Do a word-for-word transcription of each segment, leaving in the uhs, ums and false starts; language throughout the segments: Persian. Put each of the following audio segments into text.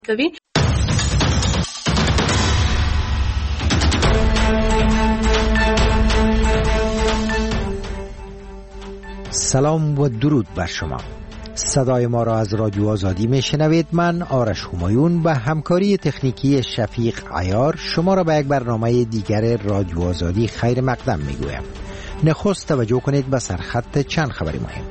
کوي. سلام و درود بر شما. صدای ما را از رادیو آزادی میشنوید. من آرش همایون به همکاری تکنیکی شفیق عیار شما را به یک برنامه دیگر رادیو آزادی خیر مقدم میگویم. نخست توجه کنید به سرخط چند خبری مهم.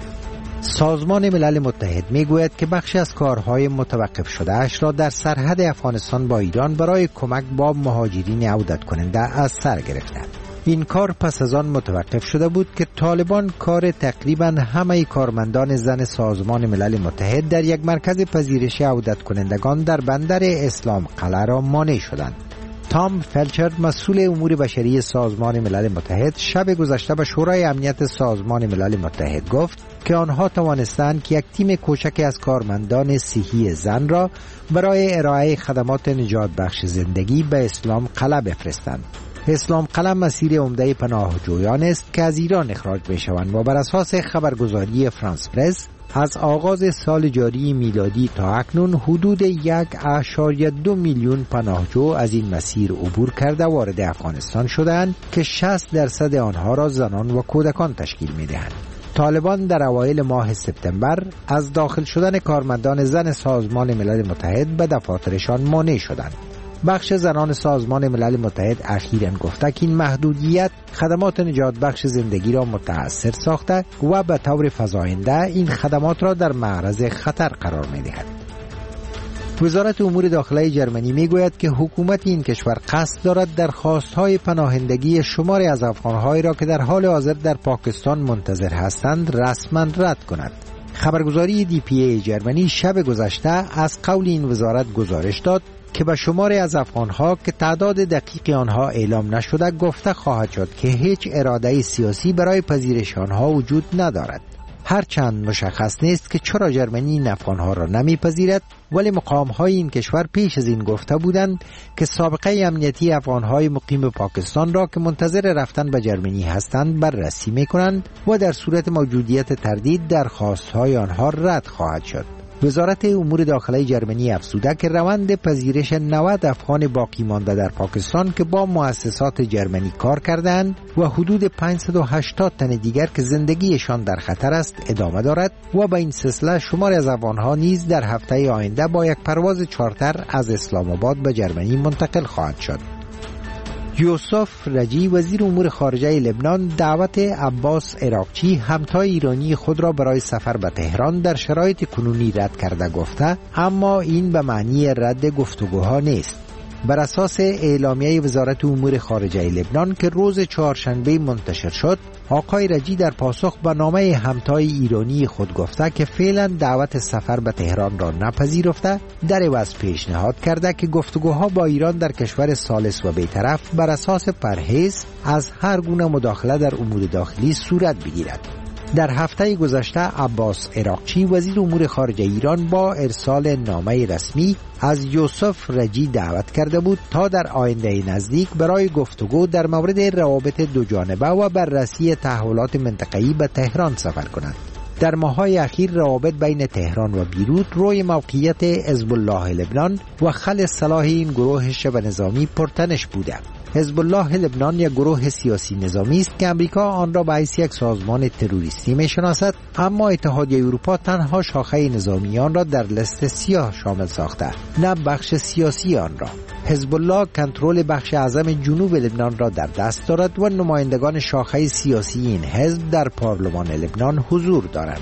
سازمان ملل متحد میگوید که بخشی از کارهای متوقف شده اش را در سرحد افغانستان با ایران برای کمک با مهاجرین عودت کننده از سر گرفته. این کار پس از آن متوقف شده بود که طالبان کار تقریباً همه کارمندان زن سازمان ملل متحد در یک مرکز پذیرش عودت کنندگان در بندر اسلام قلعه را مانع شدند. تام فلچر مسئول امور بشری سازمان ملل متحد شب گذشته به شورای امنیت سازمان ملل متحد گفت که آنها توانستند که یک تیم کوچکی از کارمندان صحی زن را برای ارائه خدمات نجات بخش زندگی به اسلام قلعه بفرستند. اسلام قلعه مسیر عمده پناهجویان است که از ایران اخراج میشوند و بر اساس خبرگزاری فرانس پرس از آغاز سال جاری میلادی تا اکنون حدود یک اشاریه دو میلیون پناهجو از این مسیر عبور کرده وارد افغانستان شدند که شصت درصد آنها را زنان و کودکان تشکیل میدهند. طالبان در اوایل ماه سپتامبر از داخل شدن کارمندان زن سازمان ملل متحد به دفاترشان مانع شدند. بخش زنان سازمان ملل متحد اخیراً گفته که این محدودیت خدمات نجات بخش زندگی را متأثر ساخته و به طور فزاینده این خدمات را در معرض خطر قرار می‌دهد. وزارت امور داخلی جرمنی میگوید که حکومت این کشور قصد دارد درخواست‌های پناهندگی شماری از افغان‌هایی را که در حال حاضر در پاکستان منتظر هستند رسما رد کند. خبرگزاری دی پی ای جرمنی شب گذشته از قول این وزارت گزارش داد که به شماری از افغانها که تعداد دقیق آنها اعلام نشده گفته خواهد شد که هیچ اراده سیاسی برای پذیرش آنها وجود ندارد. هرچند مشخص نیست که چرا جرمنی این افغانها را نمیپذیرد، ولی مقام‌های این کشور پیش از این گفته بودند که سابقه امنیتی افغانهای مقیم پاکستان را که منتظر رفتن به جرمنی هستند بررسی می‌کنند و در صورت موجودیت تردید درخواست‌های آنها رد خواهد شد. وزارت امور داخلی جرمنی افزوده که روند پذیرش نود افغان باقی مانده در پاکستان که با مؤسسات جرمنی کار کردند و حدود پانصد و هشتاد تن دیگر که زندگیشان در خطر است ادامه دارد و به این سلسله شماری از افغانها نیز در هفته آینده با یک پرواز چارتر از اسلام آباد به جرمنی منتقل خواهد شد. یوسف رجی وزیر امور خارجه لبنان دعوت عباس عراقچی همتای ایرانی خود را برای سفر به تهران در شرایط کنونی رد کرده گفته، اما این به معنی رد گفتگوها نیست. بر اساس اعلامیه وزارت امور خارجه لبنان که روز چهارشنبه منتشر شد، آقای رجی در پاسخ به نامه همتای ایرانی خود گفته که فعلا دعوت سفر به تهران را نپذیرفته، در عوض پیشنهاد کرده که گفتگوها با ایران در کشور ثالث و بی‌طرف بر اساس پرهیز از هر گونه مداخله در امور داخلی صورت بگیرد. در هفته گذشته عباس عراقچی وزیر امور خارجه ایران با ارسال نامه رسمی از یوسف رجی دعوت کرده بود تا در آینده نزدیک برای گفتگو در مورد روابط دو جانبه و بررسی تحولات منطقه‌ای به تهران سفر کند. در ماه‌های اخیر روابط بین تهران و بیروت روی موقعیت حزب الله لبنان و خلع سلاح این گروه شبه نظامی پرتنش بوده. حزب الله لبنان یک گروه سیاسی نظامی است که امریکا آن را به حیث یک سازمان تروریستی می‌شناسد، اما اتحادیه اروپا تنها شاخه نظامی آن را در لیست سیاه شامل ساخته، نه بخش سیاسی آن را. حزب الله کنترل بخش اعظم جنوب لبنان را در دست دارد و نمایندگان شاخه سیاسی این حزب در پارلمان لبنان حضور دارند.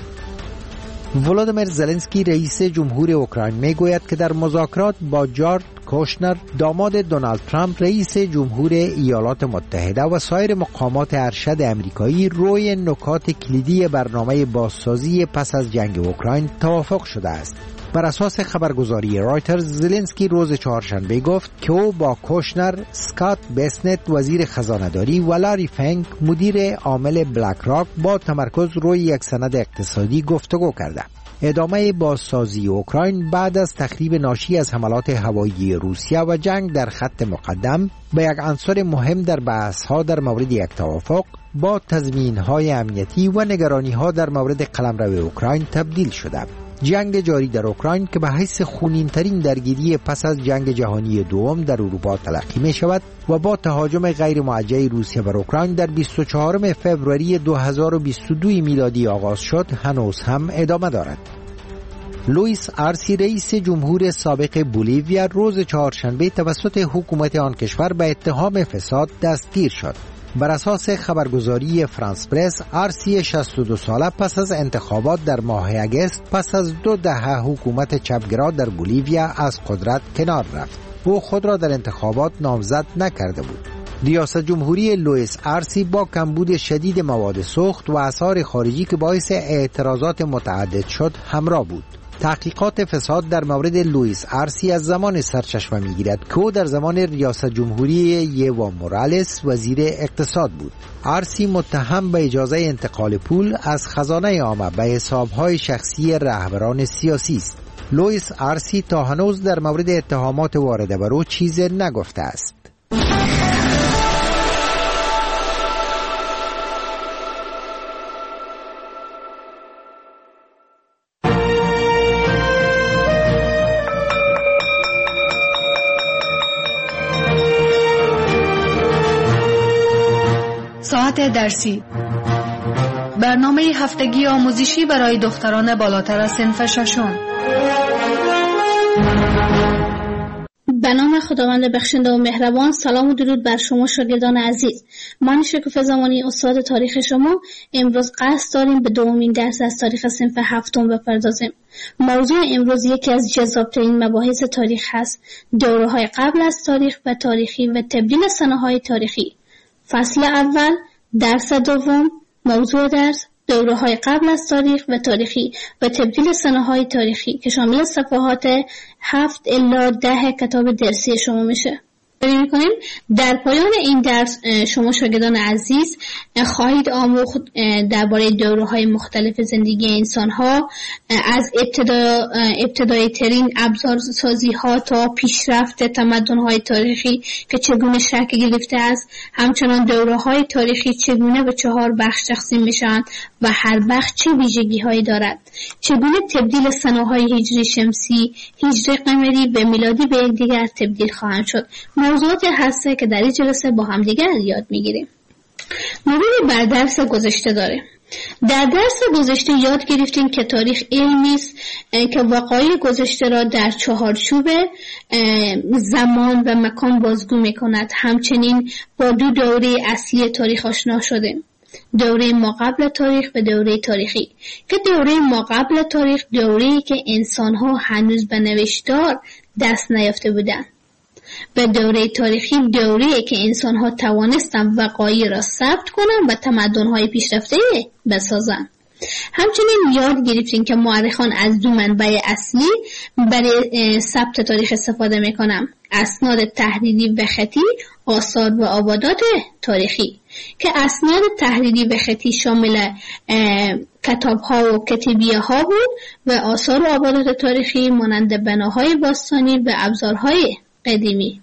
ولادیمیر زلنسکی رئیس جمهور اوکراین میگوید که در مذاکرات با جارد کوشنر داماد دونالد ترامپ رئیس جمهور ایالات متحده و سایر مقامات ارشد امریکایی روی نکات کلیدی برنامه بازسازی پس از جنگ اوکراین توافق شده است. بر اساس خبرگزاری رایترز زلنسکی روز چهارشنبه گفت که او با کوشنر، اسکات بیسنت وزیر خزانه‌داری و لاری فنک مدیر عامل بلک راک با تمرکز روی یک سند اقتصادی گفتگو کرده. ادامه بازسازی اوکراین بعد از تخریب ناشی از حملات هوایی روسیه و جنگ در خط مقدم به یک عنصر مهم در بحث‌ها در مورد یک توافق با تضمین‌های امنیتی و نگرانی‌ها در مورد قلمرو اوکراین تبدیل شده. جنگ جاری در اوکراین که به حیث خونین ترین درگیری پس از جنگ جهانی دوم در اروپا تلقی می شود و با تهاجم غیر موجه روسیه بر اوکراین در بیست و چهارم فوریه دو هزار و بیست و دو میلادی آغاز شد، هنوز هم ادامه دارد. لوئیس آرسی رئیس جمهور سابق بولیویا روز چهارشنبه توسط حکومت آن کشور به اتهام فساد دستگیر شد. بر اساس خبرگزاری فرانس پرس، آرسی شصت و دو ساله پس از انتخابات در ماه اگست پس از دو دهه حکومت چپگرا در بولیویا از قدرت کنار رفت. او خود را در انتخابات نامزد نکرده بود. ریاست جمهوری لوئیس آرسی با کمبود شدید مواد سوخت و آثار خارجی که باعث اعتراضات متعدد شد همراه بود. تحقیقات فساد در مورد لوئیس آرسی از زمان سرچشمه می‌گیرد که او در زمان ریاست جمهوری یوا مورالس وزیر اقتصاد بود. آرسی متهم به اجازه انتقال پول از خزانه عامه به حساب‌های شخصی رهبران سیاسی است. لوئیس آرسی تا هنوز در مورد اتهامات وارده بر او چیزی نگفته است. ساعت درسی، برنامه هفتگی آموزشی برای دختران بالاتر از صنف ششم. به نام خداوند بخشنده و مهربان. سلام و درود بر شما شاگردان عزیز. من شکوفه زمانی استاد تاریخ شما امروز قصد داریم به دومین درس از تاریخ صنف هفتم بپردازیم. موضوع امروز یکی از جذاب‌ترین مباحث تاریخ هست: دوره‌های قبل از تاریخ و تاریخی و تبدیل سنه‌های تاریخی. فصل اول، درس دوم. موضوع درس: دوره‌های قبل از تاریخ و تاریخی و تبدیل سنه‌های تاریخی که شامل صفحات هفت الی ده کتاب درسی شما میشه. بریم می‌کنیم. در پایان این درس شما شاگردان عزیز خواهید آموخت درباره دوره‌های مختلف زندگی انسان‌ها، از ابتدا ابتدایی ترین ابزارسازی‌ها تا پیشرفت تمدن‌های تاریخی که چگونه شکل گرفته است. همچنان دوره‌های تاریخی چگونه به چهار بخش تقسیم میشن و هر بخش چه ویژگی‌هایی دارد. چگونه تبدیل سنه‌های هجری شمسی، هجری قمری و میلادی به یکدیگر تبدیل خواهند شد. موضوعاتی هسته که در این جلسه با هم دیگر یاد میگیریم. مرور بر درس گذشته داره. در درس گذشته یاد گرفتیم که تاریخ علمی است که وقایع گذشته را در چهارچوب زمان و مکان بازگو میکند. همچنین با دو دوره اصلی تاریخ آشنا شدیم: دوره ما قبل تاریخ و دوره تاریخی. که دوره ما قبل تاریخ دوره‌ای که انسان‌ها هنوز به نوشتار دست نیافته بودند و دوره تاریخی دوره‌ای که انسان‌ها توانستند وقایع را ثبت کنند و تمدن‌های پیشرفته بسازند. همچنین یاد گرفتیم که مورخان از دو منبع اصلی برای ثبت تاریخ استفاده می‌کنند: اسناد تحریری و خطی، آثار و آبادات تاریخی. که اسناد تحریری و خطی شامل کتاب‌ها و کتیبیه‌ها بود و آثار و آبادات تاریخی مانند بناهای باستانی و ابزارهای قدیمی.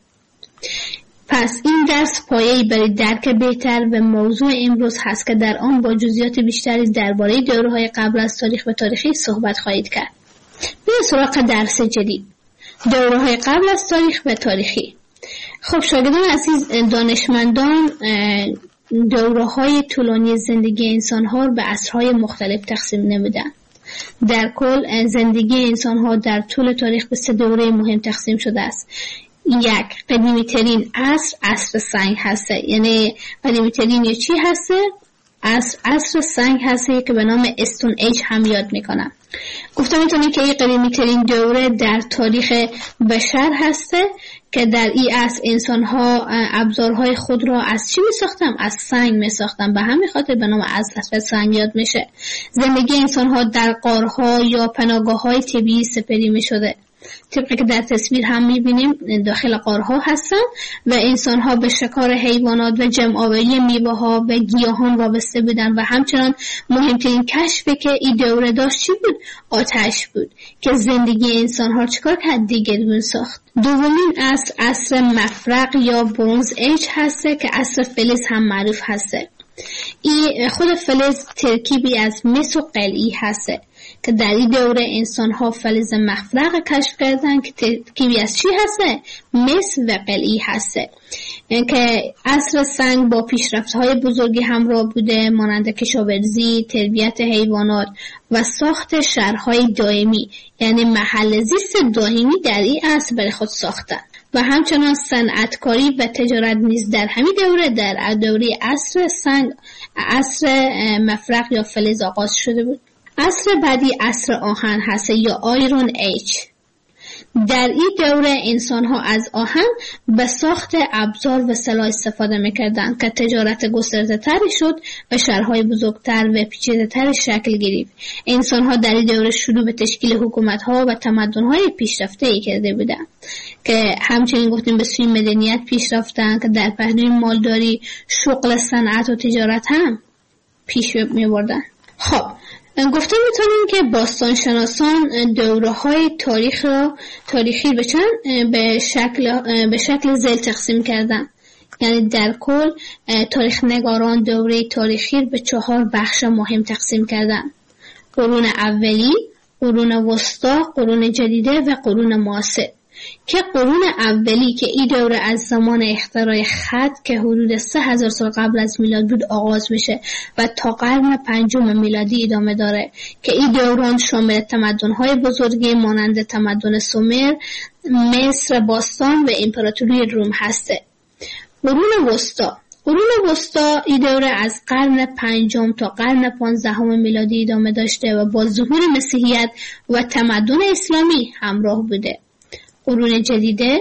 پس این درس پایه‌ای برای درک بهتر و موضوع امروز هست که در آن با جزئیات بیشتری درباره دوره‌های قبل از تاریخ و تاریخی صحبت خواهید کرد. بریم سراغ درس جدید: دوره‌های قبل از تاریخ و تاریخی. خب شاگردان عزیز، دانشمندان دوره‌های طولانی زندگی انسان‌ها به عصرهای مختلف تقسیم نمودند. در کل زندگی انسان‌ها در طول تاریخ به سه دوره مهم تقسیم شده است. یک، قدیمی ترین عصر عصر سنگ هسته. یعنی قدیمی ترین چی هسته؟ عصر عصر سنگ هسته که به نام استون ایج هم یاد میکنم. گفتم میتونی که این قدیمی ترین دوره در تاریخ بشر هسته که در این عصر انسان ها ابزارهای خود را از چی می ساختن؟ از سنگ می ساختن. به همین خاطر به نام عصر سنگ یاد میشه. زندگی انسان ها در غارها یا پناهگاه های طبیعی سپری می شده. طبقی که در تصویر هم میبینیم داخل غارها هستن و انسان‌ها به شکار حیوانات و جمع‌آوری میوه‌ها و گیاهان وابسته بودن و همچنان مهمترین کشفی که این دوره داشت چی بود؟ آتش بود که زندگی انسان‌ها چکار کرد؟ دیگرگون ساخت. دومین عصر عصر مفرق یا برونز ایج هسته که عصر فلز هم معروف هسته. این خود فلز ترکیبی از مس و قلعی هسته که در این دوره انسان ها فلز مفرق کشف کردن که ترکیبی از چی هسته؟ مس و قلعی هسته که عصر سنگ با پیشرفت های بزرگی همراه بوده، مانند کشاورزی، تربیت حیوانات و ساخت شهرهای دائمی، یعنی محل زیست دائمی در این عصر برای خود ساختن و همچنان صنعتکاری و تجارت نیز در همین دوره در دوره عصر سنگ عصر مفرق یا فلز آغاز شده بود. عصر بعدی عصر آهن هست یا آیرون ایج. در این دوره انسان ها از آهن به ساخت ابزار و سلاح استفاده میکردند که تجارت گسترده تری شد و شهرهای بزرگتر و پیچیده تر شکل گرفت. انسان ها در این دوره شروع به تشکیل حکومت ها و تمدن های پیشرفته ای کرده بودند که همچنین گفتیم به سوی مدنیت پیش رفتند که در پهلوی مالداری، شغل، صنعت و تجارت هم پیش می بردن. خب گفته میتونیم که باستانشناسان دوره های تاریخ را تاریخی به چند به شکل به شکل ذیل تقسیم کردن. یعنی در کل تاریخ نگاران دوره تاریخی به چهار بخش مهم تقسیم کردن: قرون اولی، قرون وسطا، قرون جدیده و قرون معاصر. که قرون اولی که این دوره از زمان اختراع خط که حدود سه هزار سال قبل از میلاد بود آغاز میشه و تا قرن پنجم میلادی ادامه داره که این دوران شامل تمدن‌های بزرگی مانند تمدن سومر، مصر باستان و امپراتوری روم هسته. قرون وسطا قرون وسطا این دوره از قرن پنجم تا قرن پانزدهم میلادی ادامه داشته و با ظهور مسیحیت و تمدن اسلامی همراه بوده. قرون جدیده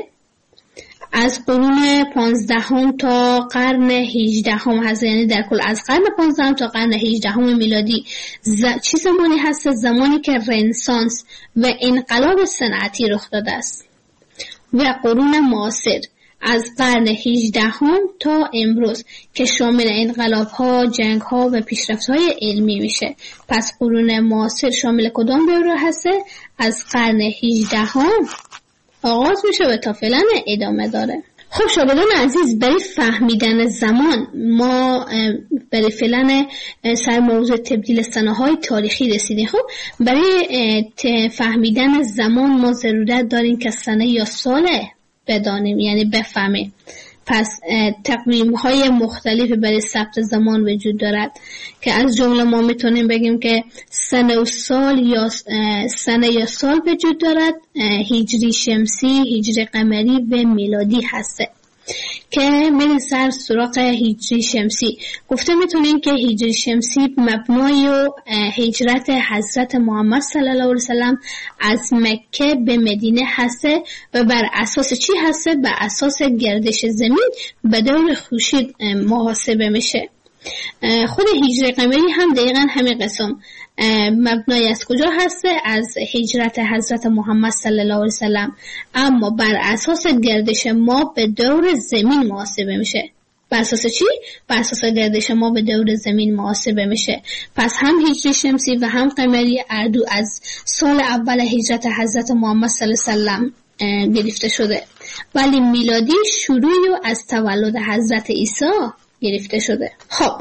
از قرون پانزدهم تا قرن هجدهم هست، یعنی در کل از قرن پانزدهم تا قرن هجدهم میلادی. ز... چی زمانی هست؟ زمانی که رنسانس و انقلاب صنعتی رخ داده است. و قرون معاصر از قرن هجدهم تا امروز که شامل انقلاب‌ها، جنگ‌ها و پیشرفت‌های علمی میشه. پس قرون معاصر شامل کدام دوره هست؟ از قرن هجدهم آغاز میشه و تا فعلا ادامه داره. خب شاگردان عزیز، برای فهمیدن زمان ما برای فعلا سر موضوع تبدیل سنه‌های تاریخی رسیدیم. خب برای فهمیدن زمان ما ضرورت داریم که سنه یا سال بدانیم، یعنی بفهمیم. پس تقویم های مختلفی برای ثبت زمان وجود دارد که از جمله ما میتونیم بگیم که سنه و سال یا سنه یا سال وجود دارد، هجری شمسی، هجری قمری و میلادی هسته که میرین سر سراغ هجری شمسی. گفته میتونیم که هجری شمسی مبنای و هجرت حضرت محمد صلی الله علیه وسلم از مکه به مدینه هسته و بر اساس چی هسته؟ بر اساس گردش زمین به دور خورشید محاسبه میشه. خود هجری قمری هم دقیقا همین قسم مبنای از کجا هسته؟ از هجرت حضرت محمد صلی الله علیه وسلم، اما بر اساس گردش ما به دور زمین محاسبه میشه. بر اساس چی؟ بر اساس گردش ما به دور زمین محاسبه میشه. پس هم هجری شمسی و هم قمری اردو از سال اول هجرت حضرت محمد صلی الله علیه وسلم گرفته شده، ولی میلادی شروعی از تولد حضرت عیسی گرفته شده. خب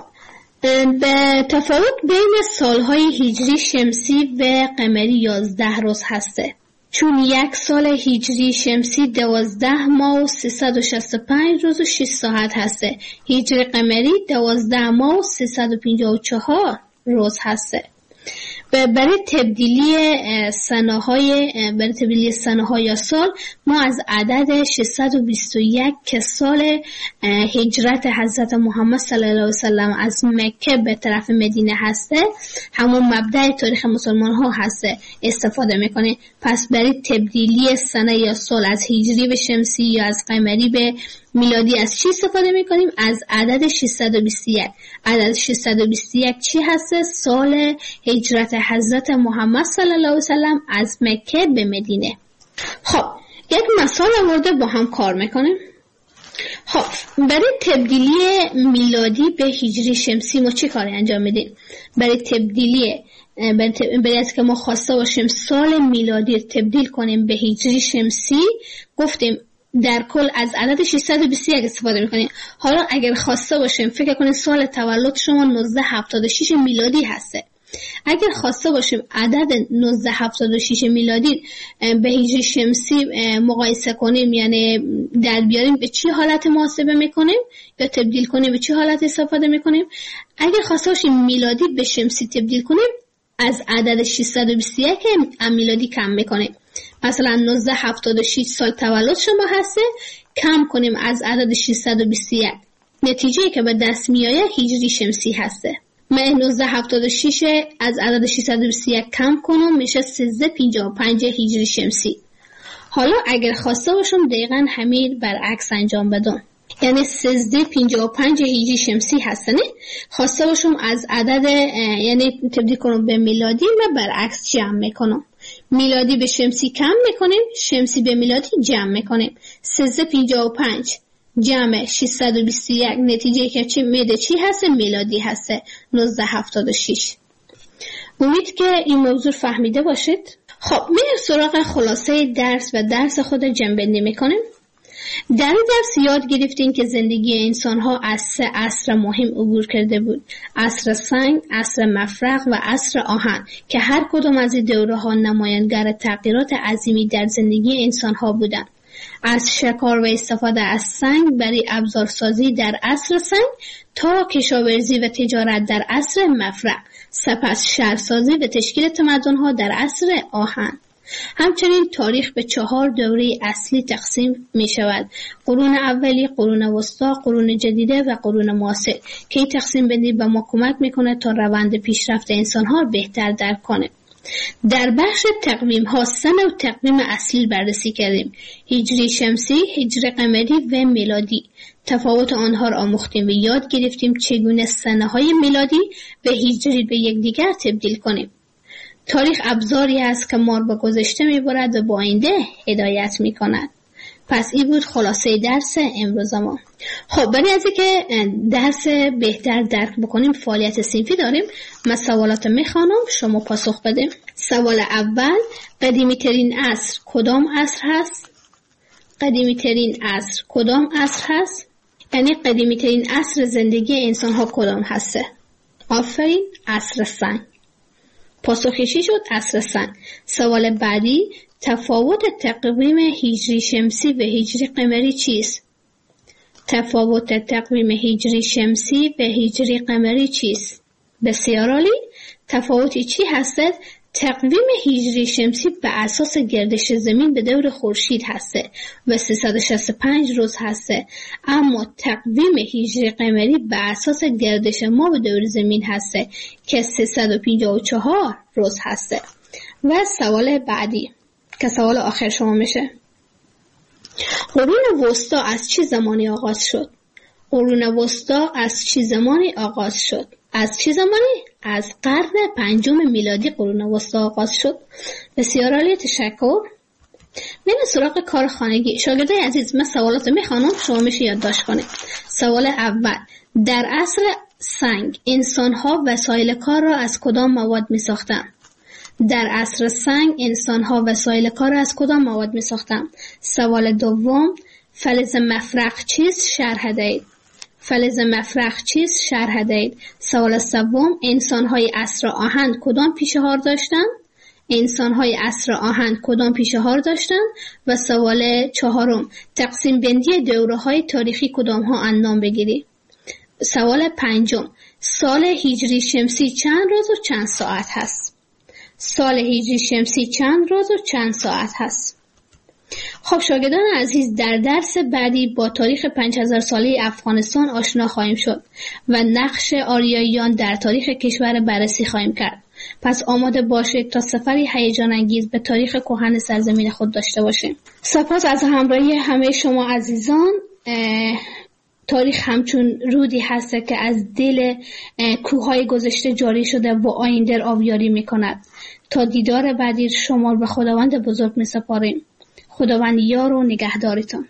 به تفاوت بین سالهای هجری شمسی و قمری یازده روز هسته، چون یک سال هجری شمسی دوازده ماه و سیصد و شصت و پنج روز و شش ساعت هسته. هجری قمری دوازده ماه و سیصد و پنجاه و چهار روز هسته. برای تبدیلی سنه های برای تبدیلی سنه ها یا سال ما از عدد ششصد و بیست و یک که سال هجرت حضرت محمد صلی الله علیه وسلم از مکه به طرف مدینه هسته، همون مبدأ تاریخ مسلمان ها هسته، استفاده میکنه. پس برای تبدیلی سنه یا سال از هجری به شمسی یا از قمری به میلادی از چی استفاده میکنیم؟ از عدد ششصد و بیست و یک. عدد ششصد و بیست و یک چی هست؟ سال هجرت حضرت محمد صلی الله علیه وسلم از مکه به مدینه. خب یک مثال آورده با هم کار میکنیم. خب برای تبدیلی میلادی به هجری شمسی ما چی کاری انجام میدیم؟ برای تبدیلی برای از که ما خواسته باشیم سال میلادی تبدیل کنیم به هجری شمسی، گفتیم در کل از عدد ششصد و بیست و یک استفاده میکنیم. حالا اگر خواسته باشیم فکر کنید سال تولد شما نوزده هفتاد و شش میلادی هسته، اگر خواسته باشیم عدد نوزده هفتاد و شش میلادی به هجری شمسی مقایسه کنیم، یعنی در بیاریم، به چه حالت محاسبه میکنیم یا تبدیل کنیم به چه حالت استفاده میکنیم؟ اگر خواسته باشیم میلادی به شمسی تبدیل کنیم، از عدد ششصد و بیست و یک میلادی کم میکنیم. مثلا نوزده هفتاد و شش سال تولد شما هسته، کم کنیم از عدد ششصد و بیست و یک، نتیجه که به دست میآید هجری شمسی هسته. من نوزده هفتاد و شش از عدد ششصد و بیست و یک کم کنم، میشه سیزده پنجاه و پنج هجری شمسی. حالا اگر خواسته باشم دقیقاً همین برعکس انجام بدم، یعنی سیزده پنجاه و پنج هجری شمسی هستنه، خواسته باشم از عدد یعنی تبدیل کنم به میلادی و برعکس جمع میکنم. میلادی به شمسی کم میکنیم، شمسی به میلادی جمع میکنیم. سیزده پنجاه و پنج جمع ششصد و بیست و یک، نتیجه که چی میده چی هسته؟ میلادی هسته نوزده هفتاد و شش. امید که این موضوع فهمیده باشید. خب میریم سراغ خلاصه درس و درس خود جنبندی میکنیم. در این درس یاد گرفتیم که زندگی انسان ها از سه عصر مهم عبور کرده بود: عصر سنگ، عصر مفرق و عصر آهن، که هر کدام از این دوره ها نمایانگر تغییرات عظیمی در زندگی انسان ها بودند. از شکار و استفاده از سنگ برای ابزارسازی در عصر سنگ تا کشاورزی و تجارت در عصر مفرق، سپس شهرسازی و تشکیل تمدن‌ها در عصر آهن. همچنین تاریخ به چهار دوره اصلی تقسیم می شود: قرون اولی، قرون وسطی، قرون جدیده و قرون معاصر، که این تقسیم بندی به ما کمک میکنه تا روند پیشرفت انسان ها بهتر درک کنه. در بخش تقویم ها سه نوع تقویم اصلی بررسی کردیم: هجری شمسی، هجری قمری و میلادی. تفاوت آنها را آموختیم و یاد گرفتیم چگونه سنه های میلادی و هجری به یکدیگر تبدیل کنیم. تاریخ ابزاری است که ما را به گذشته میبرد و به آینده هدایت میکند. پس این بود خلاصه درس امروز ما. خب برای از اینکه درس بهتر درک بکنیم فعالیت صنفی داریم. من سوالات میخوانم، شما پاسخ بده. سوال اول: قدیمی ترین عصر کدام عصر هست؟ قدیمی ترین عصر کدام عصر هست؟ یعنی قدیمی ترین عصر زندگی انسان ها کدام هسته؟ آفرین، عصر سنگ. پاسخی چی شد؟ عصر سنگ. سوال بعدی: تفاوت تقویم هجری شمسی و هجری قمری چیست؟ تفاوت تقویم هجری شمسی و هجری قمری چیست؟ بسیار عالی. تفاوتی چی هستد؟ تقویم هجری شمسی به اساس گردش زمین به دور خورشید هسته و سیصد و شصت و پنج روز هسته، اما تقویم هجری قمری به اساس گردش ما به دور زمین هسته که سیصد و پنجاه و چهار روز هسته. و سوال بعدی که سوال آخر شما میشه: قرون وسطی از چه زمانی آغاز شد؟ قرون وسطی از چه زمانی آغاز شد؟ از چه زمانی؟ از قرن پنجم میلادی قرون وسطی آغاز شد. بسیار عالی، تشکر. من سراغ کار خانگی. شاگردای عزیز، من سوالات میخوانم، شما میشه یادداشت کنید. سوال اول: در عصر سنگ انسان‌ها وسایل کار را از کدام مواد می‌ساختند؟ در عصر سنگ انسان‌ها وسایل کار را از کدام مواد می‌ساختند؟ سوال دوم: فلز مفرق چیست؟ شرح دهید. فلز مفرق چیست؟ شرح دهید. سوال سوم: انسان‌های عصر آهن کدام پیشه‌ها داشتند؟ انسان‌های عصر آهن کدام پیشه‌ها داشتند؟ و سوال چهارم: تقسیم بندی دوره‌های تاریخی کدام‌ها نام بگیرید. سوال پنجم: سال هجری شمسی چند روز و چند ساعت هست؟ سال هجری شمسی چند روز و چند ساعت هست؟ خب شاگردان عزیز، در درس بعدی با تاریخ پنج هزار ساله افغانستان آشنا خواهیم شد و نقش آریاییان در تاریخ کشور بررسی خواهیم کرد. پس آماده باشید تا سفری هیجان انگیز به تاریخ کهن سرزمین خود داشته باشیم. سپاس از همراهی همه شما عزیزان. تاریخ همچون رودی هست که از دل کوههای گذشته جاری شده و آینده را آبیاری میکند. تا دیدار بعدی شما به خداوند بزرگ می سپاریم. خداوند یار و نگهدارتان.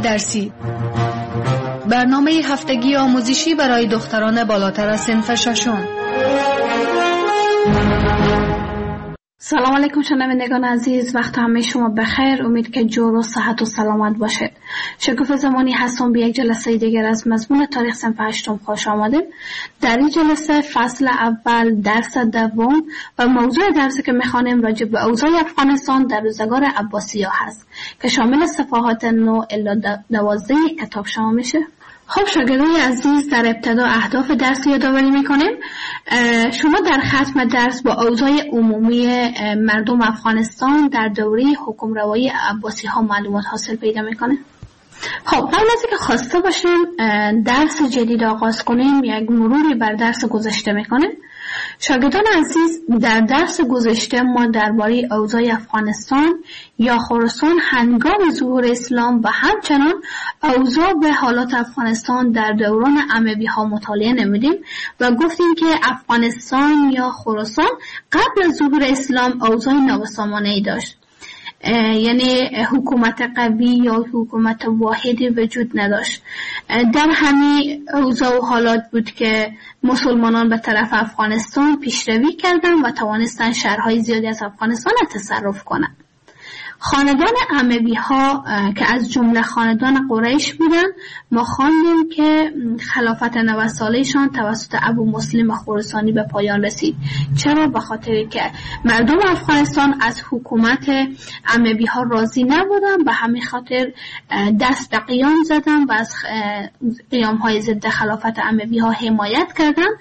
درسی، برنامه هفتگی آموزشی برای دختران بالاتر از صنف ششم. سلام علیکم شنوندگان عزیز، وقت همه شما بخیر. امید که جور و صحت و سلامت باشید. شکوفه زمانی هستم به یک جلسه دیگر از مضمون تاریخ صنف هشتم خوش آمدیم. در این جلسه فصل اول درس دوم و موضوع درسی که میخوانیم راجع به اوضاع افغانستان در روزگار عباسی‌ها هست که شامل صفحات نه الی دوازده کتاب شما میشه. خب شاگردان عزیز، در ابتدا اهداف درس یادآوری میکنیم. شما در ختم درس با اوضاع عمومی مردم افغانستان در دوره حکمروایی عباسی ها معلومات حاصل پیدا میکنه. خب قبل از اینکه خواسته باشیم درس جدید آغاز کنیم، یک مروری بر درس گذشته میکنیم. شاگردان عزیز، در درس گذشته ما درباره اوضاع افغانستان یا خراسان هنگام ظهور اسلام و همچنان اوضاع به حالات افغانستان در دوران اموی ها مطالعه نمودیم و گفتیم که افغانستان یا خراسان قبل از ظهور اسلام اوضاع نابسامانه‌ای داشت، یعنی حکومت قوی یا حکومت واحدی وجود نداشت. در همین اوضاع و حالات بود که مسلمانان به طرف افغانستان پیشروی کردند و توانستند شهرهای زیادی از افغانستان را تصرف کنند. خاندان اموی ها که از جمله خاندان قریش بودند، ما خواندیم که خلافت نود سالهشان توسط ابو مسلم خراسانی به پایان رسید. چرا؟ به خاطر که مردم افغانستان از حکومت اموی ها راضی نبودند، به همین خاطر دست به قیام زدند و از قیام های ضد خلافت اموی ها حمایت کردند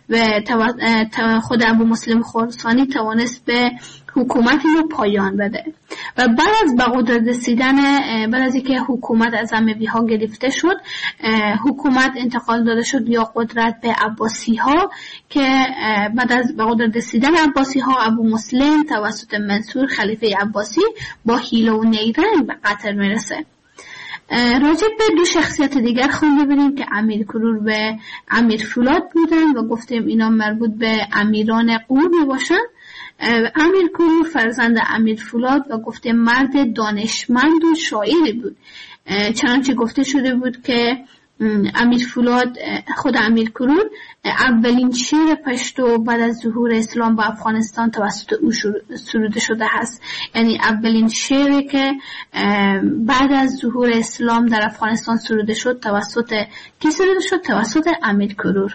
و خود ابو مسلم خراسانی توانست به حکومت رو پایان بده و بعد از به قدرت رسیدن، بعد از اینکه حکومت از اموی ها گرفته شد، حکومت انتقال داده شد یا قدرت به عباسی ها که بعد از به قدرت رسیدن عباسی ها ابو مسلم توسط منصور خلیفه عباسی با حیله و نیرنگ به قطر میرسه. راجع به دو شخصیت دیگر خونده بودیم که امیر کرور و امیر فولاد بودن و گفتیم اینا مربوط به امیران غور می باشن. امیر کرور فرزند امیر فولاد و گفته مرد دانشمند و شاعری بود، چنانچه گفته شده بود که امیر فولاد، خود امیر کرور، اولین شعر پشتو بعد از ظهور اسلام به افغانستان توسط او سروده شده هست. یعنی اولین شعری که بعد از ظهور اسلام در افغانستان سروده شد توسط کی سروده شد؟ توسط امیر کرور.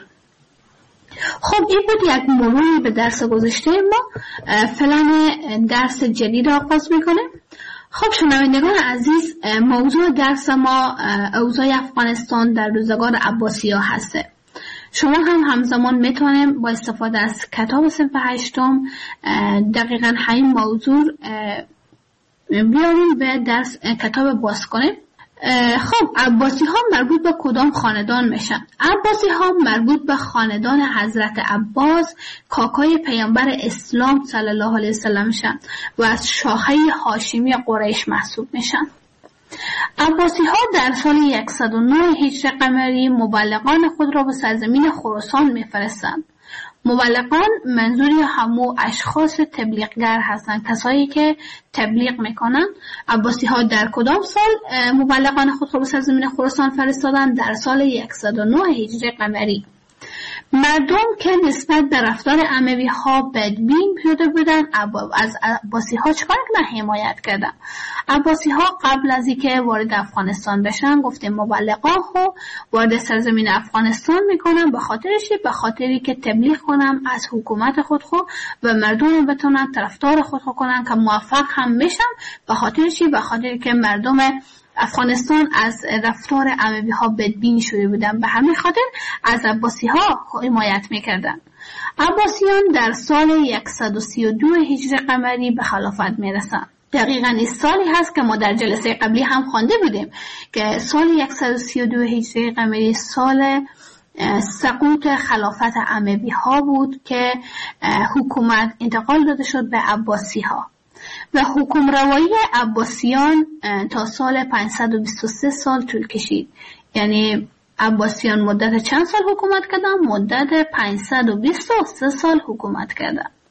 خب این بود یک مروری به درس گذشته ما. فعلا درس جدید آغاز میکنه. خب شنوندگان عزیز، موضوع درس ما اوضاع افغانستان در روزگار عباسی ها هسته. شما هم همزمان میتونیم با استفاده از کتاب صنف هشتم دقیقا همین موضوع بیاریم به درس کتاب باز کنیم. خب عباسی ها مربوط به کدام خاندان میشن؟ عباسی ها مربوط به خاندان حضرت عباس، کاکای پیامبر اسلام صلی الله علیه وسلم میشن و از شاخه هاشمی قریش محسوب میشن. عباسی ها در سال صد و نه هجری قمری مبلغان خود را به سرزمین خراسان میفرستند. مبلغان منظوری همو اشخاص تبلیغگر هستند، کسایی که تبلیغ میکنن. عباسی ها در کدام سال مبلغان خود را به سرزمین خراسان فرستادند؟ در سال صد و نه هجری قمری. مردم که نسبت به رفتار اموی ها بدبین پیاده بودن، از عباسی ها چکار کردن؟ حمایت کردن. عباسی ها قبل از اینکه وارد افغانستان بشن، گفتیم مبلغان ها وارد سرزمین افغانستان میکنن به خاطرشی به خاطری که تبلیغ کنن از حکومت خود خود و مردم بتونن طرفدار خود خود کنن که موفق هم بشن، به خاطرشی به خاطری که مردم افغانستان از رفتار اموی ها بدبین شده بودن، به همین خاطر از عباسی ها حمایت میکردن. عباسیان در سال صد و سی و دو هجری قمری به خلافت میرسن. دقیقاً این سالی هست که ما در جلسه قبلی هم خوانده بودیم که سال صد و سی و دو هجری قمری سال سقوط خلافت اموی ها بود که حکومت انتقال داده شد به عباسی ها و حکمروایی عباسیان تا سال پانصد و بیست و سه سال طول کشید. یعنی عباسیان مدت چند سال حکومت کردن؟ مدت پانصد و بیست و سه سال حکومت کردن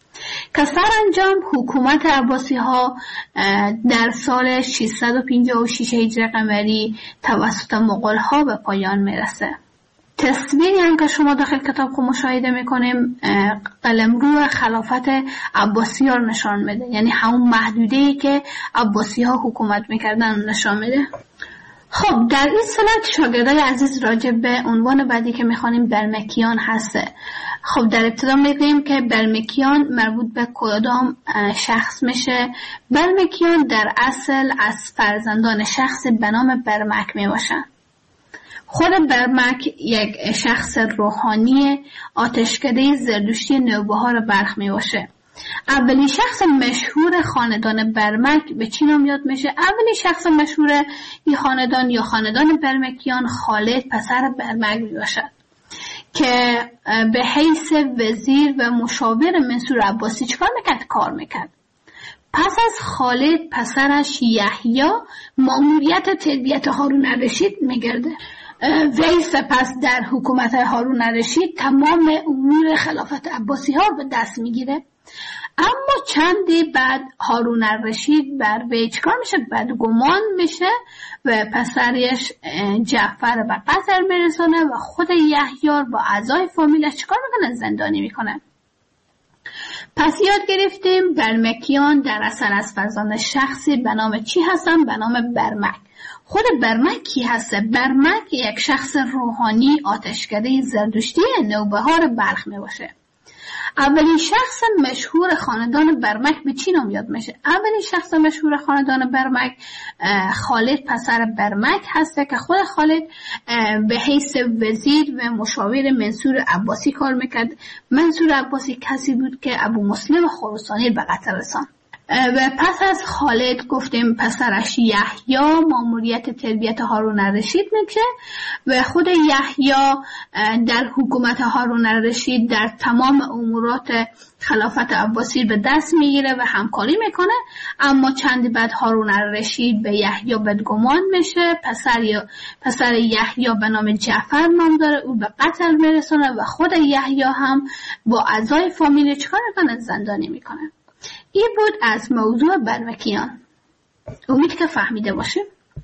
که سرانجام حکومت عباسی ها در سال ششصد و پنجاه و شش هجری قمری توسط مغول ها به پایان میرسه. تصویری هم که شما داخل کتاب خود مشاهده میکنیم قلمرو خلافت عباسی ها رو نشان میده، یعنی همون محدوده‌ای که عباسی ها حکومت میکردن نشان میده. خب در این سلایت شاگردای عزیز راجع به عنوان بعدی که میخوانیم برمکیان هسته. خب در ابتدا میگیم که برمکیان مربوط به کدام شخص میشه. برمکیان در اصل از فرزندان شخص به نام برمک میباشن. خود برمک یک شخص روحانی آتشکده زردشتی نوبهار بلخ میباشه. اولین شخص مشهور خاندان برمک به چی نام یاد میشه؟ اولین شخص مشهور این خاندان یا خاندان برمکیان خالد پسر برمک میباشد که به حیث وزیر و مشاور منصور عباسی چکار میکرد؟ کار میکرد. پس از خالد پسرش یحیی مأموریت تربیت هارون الرشید میگرده. وی سپس در حکومت هارون الرشید تمام امور خلافت عباسی ها به دست میگیره. اما چندی بعد هارون الرشید بر وی چکار میشه؟ بدگمان میشه و پسرش جعفر به قتل میرسونه و خود یحیی با اعضای فامیلش چکار میکنه؟ زندانی میکنه. پس یاد گرفتیم برمکیان در اصل از فرزند شخصی به نام چی هستن؟ به نام برمک. خود برمک کی هسته؟ برمک یک شخص روحانی آتشکده زردشتی نوبهار بلخ می باشه. اولین شخص مشهور خاندان برمک به چی نام یاد میشه؟ اولین شخص مشهور خاندان برمک خالد پسر برمک هسته که خود خالد به حیث وزیر و مشاور منصور عباسی کار میکرد. منصور عباسی کسی بود که ابو مسلم خراسانی به قتل رساند. و پس از خالد گفتیم پسرش یحیی مأموریت تربیت هارون الرشید میشه و خود یحیی در حکومت هارون الرشید در تمام امورات خلافت عباسی به دست میگیره و همکاری میکنه. اما چندی بعد هارون الرشید به یحیی بدگمان میشه. پسر یا پسر یحیی به نام جعفر نام داره، او به قتل میرسونه و خود یحیی هم با اعضای فامیل چیکار میکنه؟ زندانی میکنه. این بود از موضوع برمکیان. امید که فهمیده باشیم.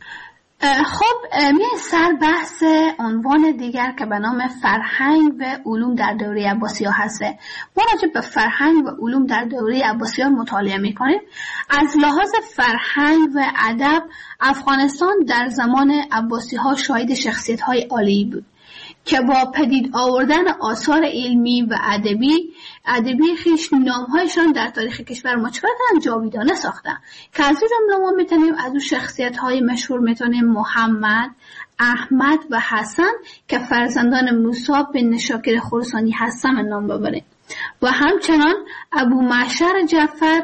خب می سر بحث عنوان دیگر که به نام فرهنگ و علوم در دوره عباسی‌ها هسته. ما راجع به فرهنگ و علوم در دوره عباسی‌ها مطالعه می‌کنیم. از لحاظ فرهنگ و ادب افغانستان در زمان عباسی‌ها شاهد شخصیت‌های عالی بود که با پدید آوردن آثار علمی و ادبی ادبی خیش نام‌هایشان در تاریخ کشور ما چکار کردن؟ جاویدانه ساختن. که از این جمله ما میتونیم از اون شخصیت‌های مشهور میتونیم محمد، احمد و حسن که فرزندان موسی بن نشاکر خراسانی هستن نام ببریم و همچنان ابو معشر جعفر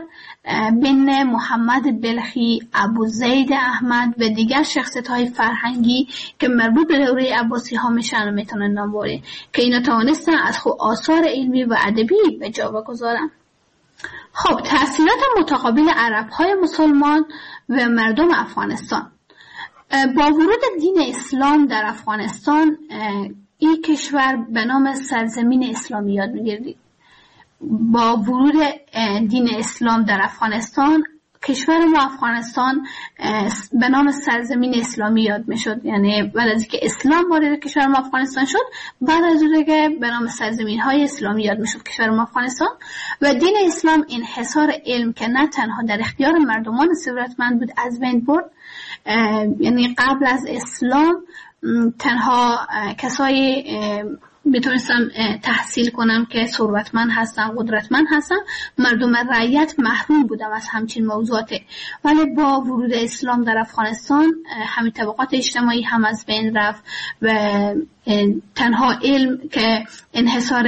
بن محمد بلخی، ابو زید احمد و دیگر شخصیت‌های فرهنگی که مربوط به دوره عباسی ها میشن و میتونن نام بریم که اینا توانستن از خود آثار علمی و ادبی به جا بگذارن. خب تأثیرات متقابل عرب‌های مسلمان و مردم افغانستان. با ورود دین اسلام در افغانستان این کشور به نام سرزمین اسلامی یاد می‌گیرد. با ورود دین اسلام در افغانستان کشور ما افغانستان به نام سرزمین اسلامی یاد میشد. یعنی بعد از اینکه اسلام وارد کشور ما افغانستان شد، بعد از اون که به نام سرزمین های اسلامی یاد میشد کشور ما افغانستان. و دین اسلام انحصار علم که نه تنها در اختیار مردمان ثروتمند بود از بین برد. یعنی قبل از اسلام تنها کسای میتونستم تحصیل کنم که ثروتمند هستن، قدرتمند هستن، مردم رعیت محروم بودم از همچین موضوعات. ولی با ورود اسلام در افغانستان همین طبقات اجتماعی هم از بین رفت و تنها علم که انحصار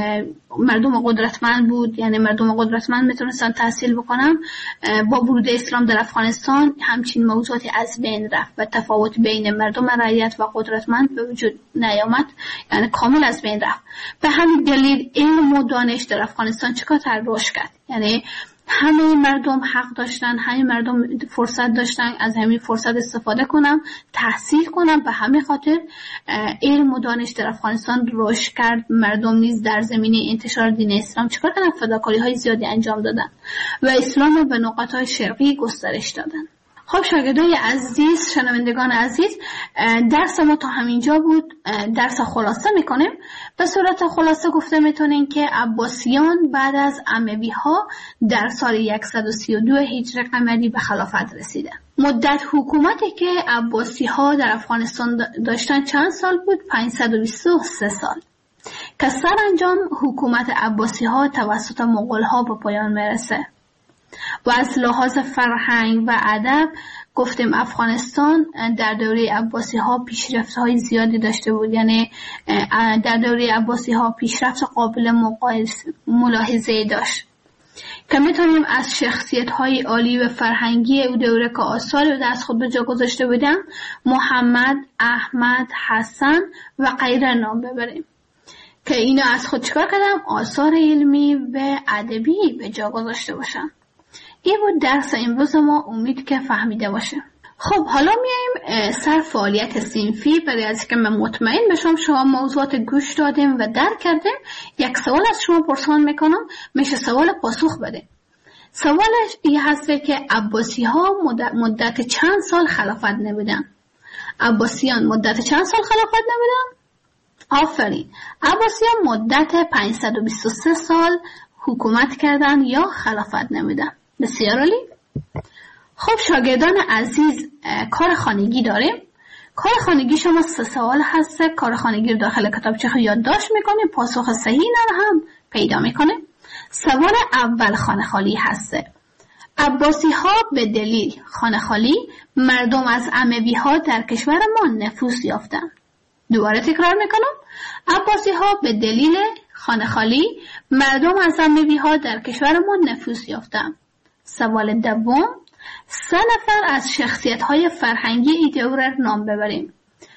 مردم قدرتمند بود، یعنی مردم قدرتمند میتونستن تحصیل بکنن، با ورود اسلام در افغانستان همچین موضوعاتی از بین رفت و تفاوت بین مردم رعیت و قدرتمند به وجود نیامد، یعنی کامل از بین رفت. به همین دلیل علم و دانش در افغانستان چقدر رشد کرد. یعنی همه مردم حق داشتن، همه مردم فرصت داشتن از همین فرصت استفاده کنم، تحصیل کنم. به همین خاطر علم و دانش در افغانستان رشد کرد. مردم نیز در زمینه انتشار دین اسلام چیکار کردن؟ فداکاری های زیادی انجام دادن و اسلام رو به نقاط های شرقی گسترش دادن. خب شاگردای عزیز، شنوندگان عزیز، درس ما تا همینجا بود. درس خلاصه میکنیم. به صورت خلاصه گفته میتونیم که عباسیان بعد از اموی ها در سال صد و سی و دو هجری قمری به خلافت رسیدن. مدت حکومتی که عباسی ها در افغانستان داشتن چند سال بود؟ پانصد و بیست و سه سال که سرانجام حکومت عباسی ها توسط مغول ها به پایان میرسه. و از لحاظ فرهنگ و ادب گفتیم افغانستان در دوره عباسی ها پیشرفت های زیادی داشته بود. یعنی در دوره عباسی ها پیشرفت قابل ملاحظه داشت که میتونیم از شخصیت های عالی و فرهنگی او دوره که آثاری و دست خود به جا گذاشته بودن محمد، احمد، حسن و غیره نام ببریم که اینا از خود چکار کردن؟ آثار علمی و ادبی به جا گذاشته باشن. این بود درس امروز ما، امید که فهمیده باشه. خب حالا میایم سر فعالیت صنفی. برای از که من مطمئن بشم شما موضوعات گوش دادیم و درک کردیم، یک سوال از شما پرسان میکنم، میشه سوال پاسخ بده. سوالش این هسته که عباسی ها مدت چند سال خلافت نبودن؟ عباسیان مدت چند سال خلافت نبودن؟ آفرین، عباسیان مدت پانصد و بیست و سه سال حکومت کردن یا خلافت نبودن. بسیار عالی. خب شاگردان عزیز، کار خانگی داریم. کار خانگی شما سه سوال هسته. کار خانگی رو داخل کتابچه یادداشت میکنیم، پاسخ صحیح رو هم پیدا میکنیم. سوال اول خانه خالی هسته. عباسی ها به دلیل خانه خالی مردم از اموی ها در کشور ما نفوذ یافتند. دوباره تکرار میکنم، عباسی ها به دلیل خانه خالی مردم از اموی ها در کشور ما نفوذ یافتند. سوال دوم، سه نفر از شخصیت های فرهنگی این دوره نام ببریم.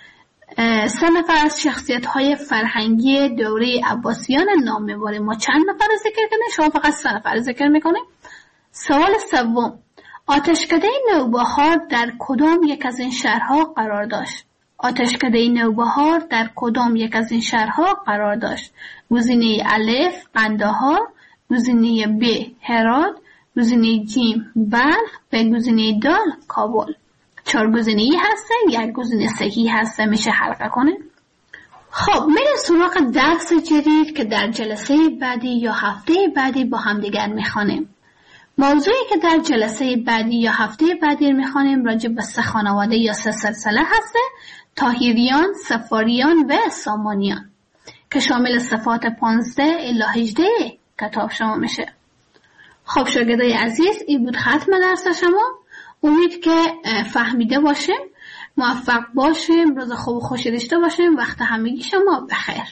سه نفر از شخصیت های فرهنگی دوره عباسیان نام ببریم. ما چند نفر ذکر کنیم؟ شما فقط سه نفر ذکر میکنیم. سوال سوم، آتشکده نوبهار در کدام یک از این شهرها قرار داشت؟ آتشکده نوبهار در کدام یک از این شهرها قرار داشت؟ گزینه الف قندهار، گزینه ب هرات، گزینه جیم بلخ و گزینه دال کابل. چهار گزینه ای هسته، یک گزینه صحیح هسته، میشه حلقه کنه. خب میریم سراغ درس جدید که در جلسه بعدی یا هفته بعدی با هم دیگر میخوانیم. موضوعی که در جلسه بعدی یا هفته بعدی میخوانیم راجع به سه خانواده یا سه سلسله هسته: طاهریان، صفاریان و سامانیان که شامل صفات پانزده الی هجده کتاب شما میشه. خب شاگردای عزیز، این بود ختم درس شما. امید که فهمیده باشیم، موفق باشیم، روز خوب و خوشی داشته باشیم. وقت همگی شما بخیر.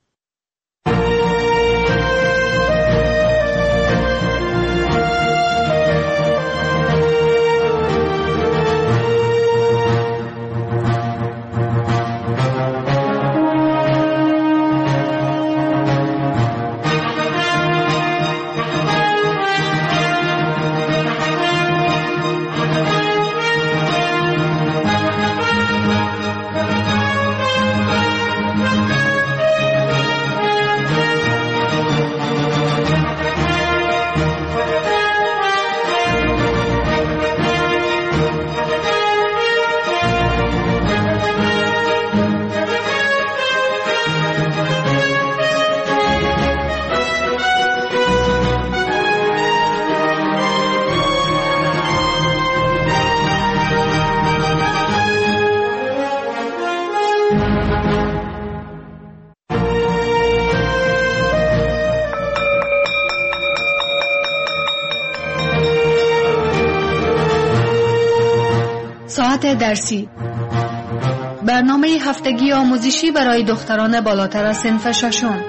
ساعت درسی، برنامه هفتگی آموزشی برای دختران بالاتر از صنف ششم.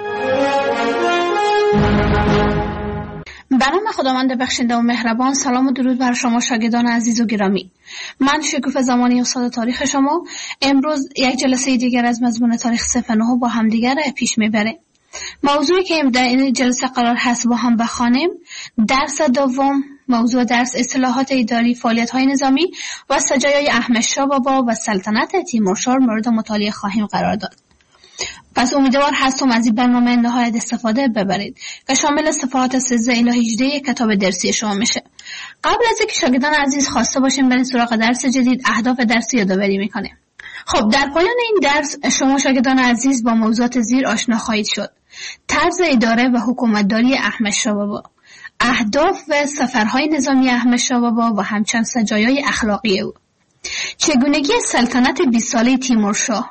به نام خداوند بخشنده و مهربان. سلام و درود بر شما شاگردان عزیز و گرامی. من شکوفه زمانی استاد تاریخ شما امروز یک جلسه دیگر از مضمون تاریخ صف نه با هم دیگر پیش میبریم. موضوعی که در این جلسه قرار هست با هم بخوانیم درس دوم موضوع درس اصلاحات اداری، فعالیت‌های نظامی و سجایای احمد شاه بابا و سلطنت تیمورشاه مورد مطالعه خواهیم قرار داد. پس امیدوار هستم از این برنامه نهایت استفاده ببرید که شامل صفحات سیزده الی هجده کتاب درسی شما میشه. قبل از اینکه شاگردان عزیز خواسته باشیم بریم سراغ درس جدید، اهداف درسی یادآوری میکنیم. خب در پایان این درس شما شاگردان عزیز با موضوعات زیر آشنا خواهید شد: طرز اداره و حکومتداری احمد شاه بابا، اهداف و سفرهای نظامی احمد شاه بابا و همچنین سجایای اخلاقی او، چگونگی سلطنت بیست ساله تیمورشاه.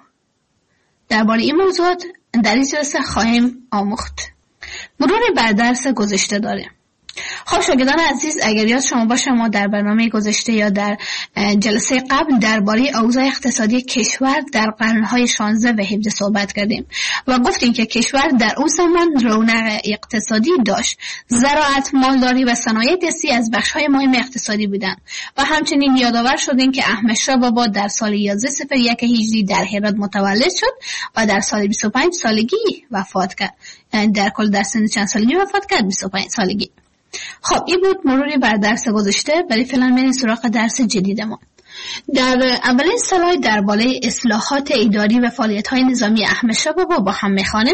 درباره این موضوعات در این جلسه خواهیم آموخت. مرور بر درس گذشته داره. خب شاگردان عزیز، اگر یاد شما باشه ما در برنامه گذشته یا در جلسه قبل درباره اوضاع اقتصادی کشور در قرنهای شانزده و هفده صحبت کردیم و گفتیم که کشور در اون زمان رونق اقتصادی داشت. زراعت، مالداری و صنایع دستی از بخش‌های مهم اقتصادی بودند و همچنین یادآور شدیم که احمد شاه بابا در سال یازده صفر یک هجری در هرات متولد شد و در سال بیست و پنج سالگی وفات کرد. در کل در سن چند سالگی وفات کرد؟ بیست و پنج سالگی. خب این بود مروری بر درس گذشته. برای فعلا بریم سراغ درس جدید ما. در اولین اسلاید درباره اصلاحات اداری و فعالیت‌های نظامی احمد شاه بابا با هم می‌خوانیم.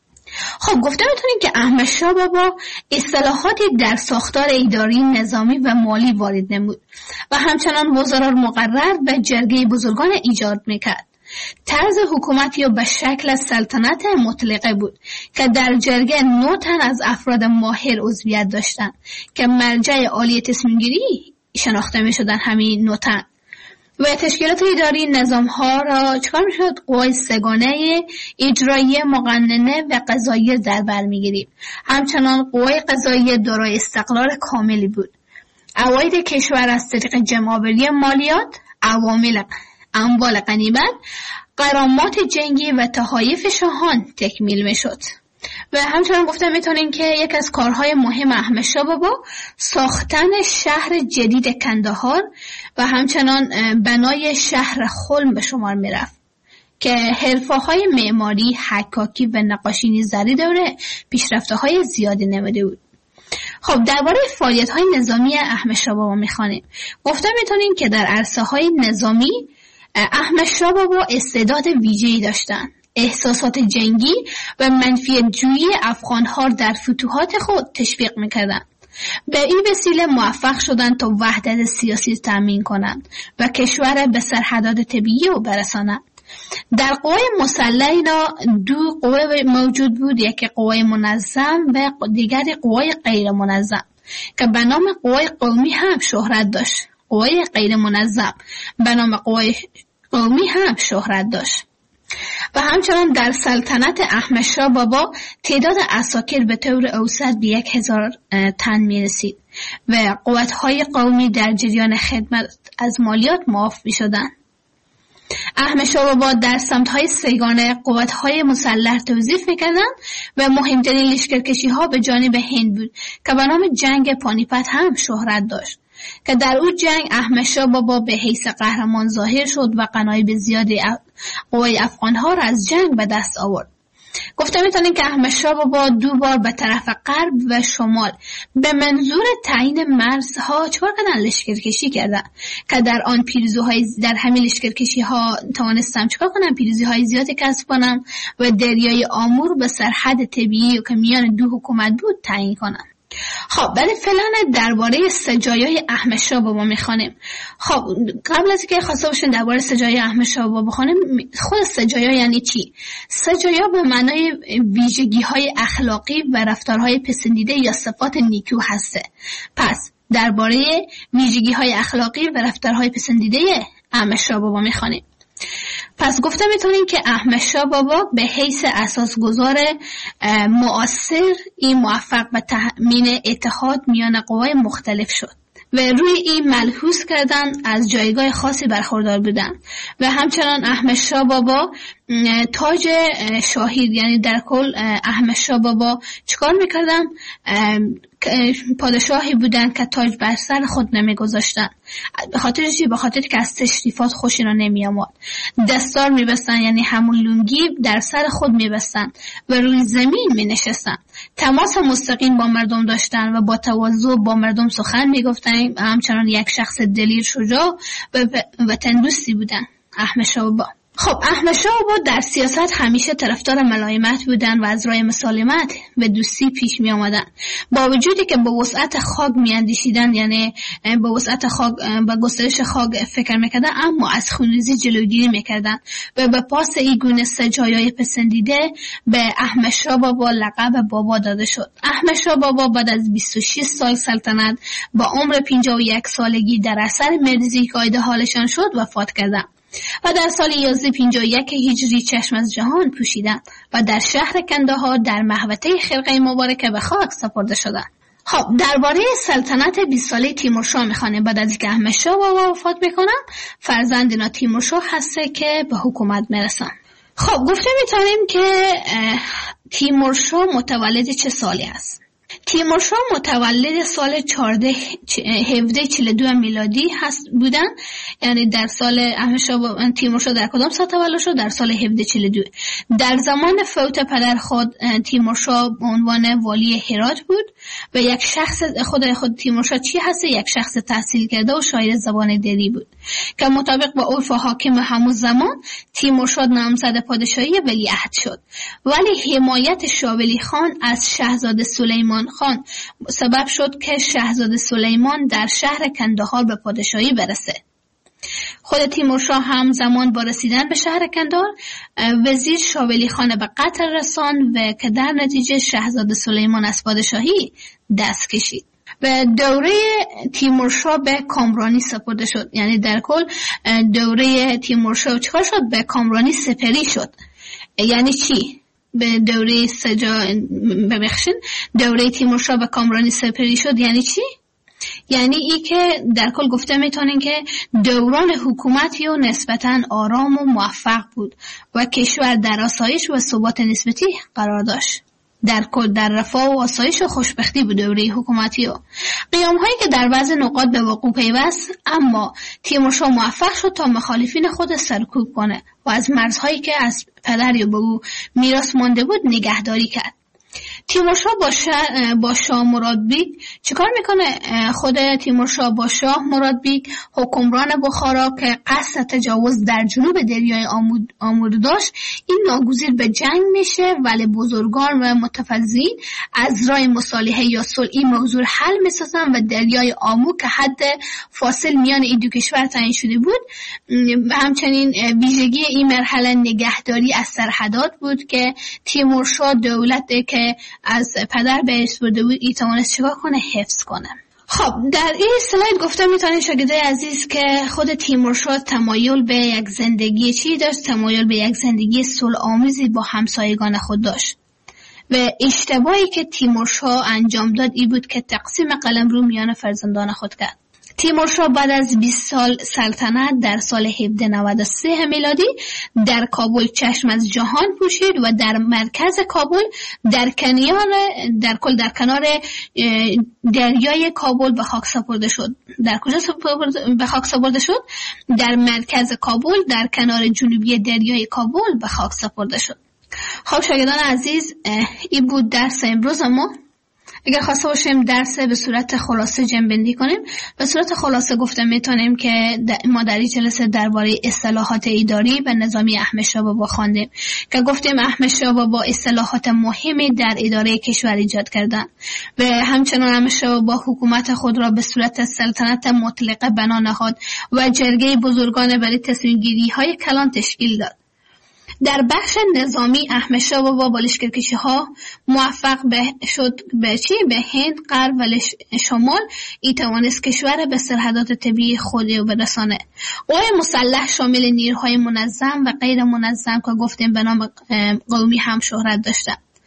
خب گفته می‌تونیم که احمد شاه بابا اصلاحاتی در ساختار اداری، نظامی و مالی وارد نمود و همچنان وزرا مقرر به جرگه بزرگان ایجاد می‌کرد. طرز حکومت یا به شکل سلطنت مطلقه بود که در جرگه نه تن از افراد ماهر عضویت داشتند که مرجع عالی تصمیم گیری شناخته می شدن همین نه تن و تشکیلات اداری نظام ها را چکار می شد؟ قوای سگانه اجرایی، مقننه و قضاییه در بر می گرفت. همچنان قوای قضاییه دارای استقلال کاملی بود. عواید کشور از طریق جمع‌آوری مالیات، عوامل اموال غنیمت، غرامات جنگی و تحایف شاهان تکمیل می شد. و همچنان گفته میتونیم که یک از کارهای مهم احمد شاه بابا ساختن شهر جدید کندهار و همچنان بنای شهر خلم به شمار می رفت که حرفه‌های معماری، حکاکی و نقاشی نیز در این دوره پیشرفته‌های زیادی نموده بود. خب درباره فعالیت‌های نظامی احمد شاه بابا می‌خوانیم. گفته میتونیم که در عرصه‌های نظامی احمد شاه بابا استعداد ویژه‌ای داشتند. احساسات جنگی و منفیت جویی افغان‌ها در فتوحات خود تشویق می‌کردند. به این وسیله موفق شدند تا وحدت سیاسی تامین کنند و کشور به سرحدات طبیعی او برسانند. در قوای مسلح اینا دو قوه موجود بود، یکی قوای منظم و دیگری قوای غیر منظم که به نام قوای قومی هم شهرت داشت. قوای غیر منظم به نام قوای قومی هم شهرت داشت. و همچنان در سلطنت احمد شاه بابا تعداد عساکر به طور اوسط به یک هزار تن می رسید و قوت‌های قومی در جریان خدمت از مالیات معاف می شدند. احمد شاه بابا در سمت‌های سگانه قوت‌های مسلح توظیف می‌کردند و مهمترین لشکرکشی‌ها به جانب هند بود که به نام جنگ پانیپت هم شهرت داشت که در او جنگ احمد شاه بابا به حیث قهرمان ظاهر شد و غنایم زیادی قوای افغان‌ها را از جنگ به دست آورد. گفته میتونیم که احمد شاه بابا دو بار به طرف غرب و شمال به منظور تعیین مرزها چهار کردن لشکرکشی کردن که در آن پیروزی‌های در همین لشکرکشی‌ها توانستم چیکار کنم پیروزی‌های زیادی کسب کنم و دریای آمور به سرحد طبیعی که میان دو حکومت بود تعیین کنم. خب برای فعلا درباره سجایای احمد شاه بابا میخوانیم. خب قبل از اینکه خواسته باشین درباره سجایای احمد شاه بابا بخونیم، خود سجایا یعنی چی؟ سجایا به معنای ویژگی‌های اخلاقی و رفتارهای پسندیده یا صفات نیکو هسته. پس درباره ویژگی‌های اخلاقی و رفتارهای پسندیده احمد شاه بابا میخوانیم. پس گفته میتونیم که احمد شاه بابا به حیث اساسگذار مؤثر این موفق به تأمین اتحاد میان قوای مختلف شد و روی این ملحوظ کردن از جایگاه خاصی برخوردار بودند و همچنان احمد شاه بابا تاج شاهی، یعنی در کل احمد شاه بابا چیکار میکردن؟ پادشاهی بودن که تاج بر سر خود نمیگذاشتن. به خاطر چی؟ به خاطر که از تشریفات خوشی را نمی آمد. دستار میبستن، یعنی همون لنگی در سر خود میبستن و روی زمین می نشستن. تماس مستقیم با مردم داشتن و با تواضع با مردم سخن میگفتن. همچنان یک شخص دلیر، شجاع و وطن دوستی بودن احمد شاه بابا. خب احمد شاه بابا در سیاست همیشه طرفدار ملایمت بودن و از راه مسالمت و دوستی پیش می آمدن. با وجودی که با وسعت خاک می اندیشیدن، یعنی با وسعت خاک، با گسترش خاک فکر میکردن، اما از خونریزی جلوگیری میکردن و به پاس این گونه سجایای پسندیده به احمد شاه بابا لقب بابا داده شد. احمد شاه بابا بعد از بیست و شش سال سلطنت با عمر پنجاه و یک سالگی در اثر مریضی که آیده حالشان شد وفات کردند و در سال یازده پنجاه و یک هجری چشم از جهان پوشیدند و در شهر کندهار در محوطه خرقه مبارکه به خاک سپرده شدند. خب درباره سلطنت بیست ساله تیمورشاه میخوانیم. بعد از اینکه احمد شاه بابا وفات میکنه، فرزند اینا تیمورشاه هسته که به حکومت میرسن. خب گفته میتونیم که تیمورشاه متولد چه سالی است؟ تیمورشاه متولد سال هفده چهل و دو میلادی هست بودن، یعنی در سال احمد شاه تیمورشاه در کدام سال تولد شد؟ در سال هفده چهل و دو. در زمان فوت پدر خود تیمورشاه به عنوان والی هرات بود و یک شخص خود خود تیمورشاه چی هست؟ یک شخص تحصیل کرده و شاعر زبان دری بود که مطابق با عرف و حاکم همون زمان تیمورشاه نامزد پادشاهی ولیعهد شد، ولی حمایت شاه ولی خان از شاهزاده سلیمان خان سبب شد که شاهزاده سلیمان در شهر کندهار به پادشاهی برسه. خود تیمورشاه هم زمان با رسیدن به شهر کندهار وزیر شاه ولی خان به قتل رساند و که در نتیجه شاهزاده سلیمان از پادشاهی دست کشید و دوره تیمورشاه به کامرانی سپرده شد. یعنی در کل دوره تیمورشاه چیکار شد؟ به کامرانی سپری شد. یعنی چی؟ به دوره سجا ببخشید دوره تیمورشاه به کامرانی سپری شد یعنی چی؟ یعنی ای که در کل گفته میتونین که دوران حکومتی و نسبتاً آرام و موفق بود و کشور در آسایش و ثبات نسبتی قرار داشت. در کل در رفاه و آسایش و خوشبختی بود دوره حکومتی و قیام هایی که در بعض نقاط به وقوع پیوست، اما تیمورشاه موفق شد تا مخالفین خود سرکوب کنه و از مرزهایی که از پدر یا به او میراث مانده بود نگهداری کرد. تیمورشاه با شاه با شاه مرادبیگ چیکار میکنه؟ خود تیمورشاه با شاه مرادبیگ حکمران بخارا که قصد تجاوز در جنوب دریای آمود آمود داشت، این ناگزیر به جنگ میشه، ولی بزرگان و متفضلین از راه مصالحه یا صلح این موضوع حل میسازن و دریای آمو که حد فاصل میان این دو کشور تعیین شده بود. همچنین ویژگی این مرحله نگهداری از سرحدات بود که تیمورشاه دولت که از پدر به ارث برده بود ای توانست چیکار کنه؟ حفظ کنه. خب در این اسلاید گفتم میتونید شاگردای عزیز که خود تیمورشاه تمایل به یک زندگی چی داشت؟ تمایل به یک زندگی صلح آمیزی با همسایگان خود داشت و اشتباهی که تیمورشاه انجام داد ای بود که تقسیم قلمرو میان فرزندان خود کرد. تیمورشاه بعد از بیست سال سلطنت در سال هفده نود و سه میلادی در کابل چشم از جهان پوشید و در مرکز کابل در کنار در کل در کنار دریای کابل به خاک سپرده شد. در کجا به خاک سپرده شد؟ در مرکز کابل در کنار جنوبی دریای کابل به خاک سپرده شد. خب شاگردان عزیز، این بود درس امروز ما. اگر خواسته باشیم درس به صورت خلاصه جمع‌بندی کنیم، به صورت خلاصه گفته میتونیم که ما در این جلسه درباره اصلاحات اداری و نظامی احمد شاه بابا خواندیم که گفتیم احمد شاه بابا اصلاحات مهمی در اداره کشور ایجاد کردند و همچنان احمد شاه بابا حکومت خود را به صورت سلطنت مطلقه بنا نهاد و جرگه بزرگان برای تصمیم گیری های کلان تشکیل داد. در بخش نظامی احمد شاه بابا با لشکرکشی ها موفق به شد به چی؟ به هند، غرب و شمال ای توانست کشور به سرحدات طبیعی خود برسانه. قوای مسلح شامل نیروهای منظم و غیر منظم که گفتیم به نام قومی هم شهرت داشتند.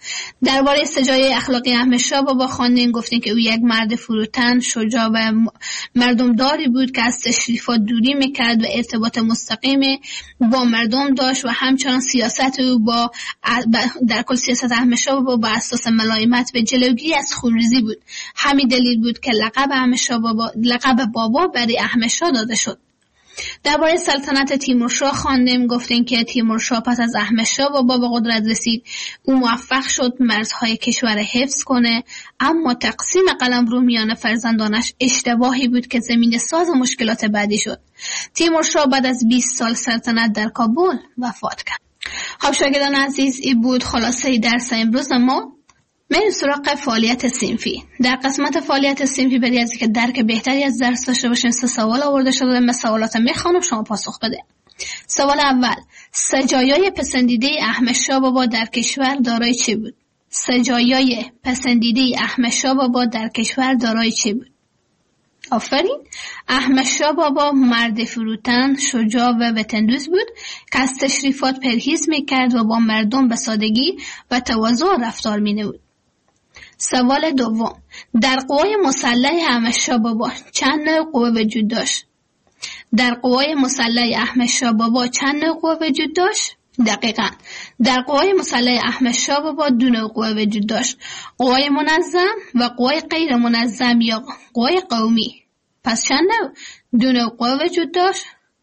درباره سجای اخلاقی احمد شاه بابا خواندیم، گفتیم که او یک مرد فروتن، شجاع و مردمداری بود که از تشریفات دوری میکرد و ارتباط مستقیم با مردم داشت و همچنان سیاست او با در کل سیاست احمد شاه بابا با اساس ملایمت و جلوگیری از خونریزی بود. همین دلیل بود که لقب احمد شاه بابا لقب بابا برای احمد شاه داده شد. درباره سلطنت تیمورشاه خواندیم، گفتیم که تیمورشاه پس از احمد شاه بابا به قدرت رسید. او موفق شد مرزهای کشور حفظ کنه، اما تقسیم قلمرو میان فرزندانش اشتباهی بود که زمین ساز مشکلات بعدی شد. تیمورشاه بعد از بیست سال سلطنت در کابل وفات کرد. خب شاگردان عزیز، این بود خلاصه درس امروز ما. میریم سراغ فعالیت صنفی. در قسمت فعالیت صنفی برای از که درک بهتری از درس داشته باشین، سه سوال آورده شده. من سوالات میخوانم، شما پاسخ بده. سوال اول: سجایای پسندیده احمد شاه بابا در کشور دارای چه بود؟ سجایای پسندیده احمد شاه بابا در کشور دارای چه بود؟ آفرین. احمد شاه بابا مرد فروتن، شجاع و وطندوست بود که از تشریفات پرهیز میکرد و با مردم به سادگی و تواضع رفتار مینمود. سوال دوم: در قوای مسلح احمد شاه بابا چند نوع قوه وجود داشت؟ در قوای مسلح احمد شاه بابا چند نوع قوه وجود داشت؟ دقیقاً در قوای مسلح احمد شاه بابا دو نوع قوه وجود داشت: قوای منظم و قوای غیر منظم یا قوای قومی. پس چند نوع؟ دو نوع قوه وجود داشت: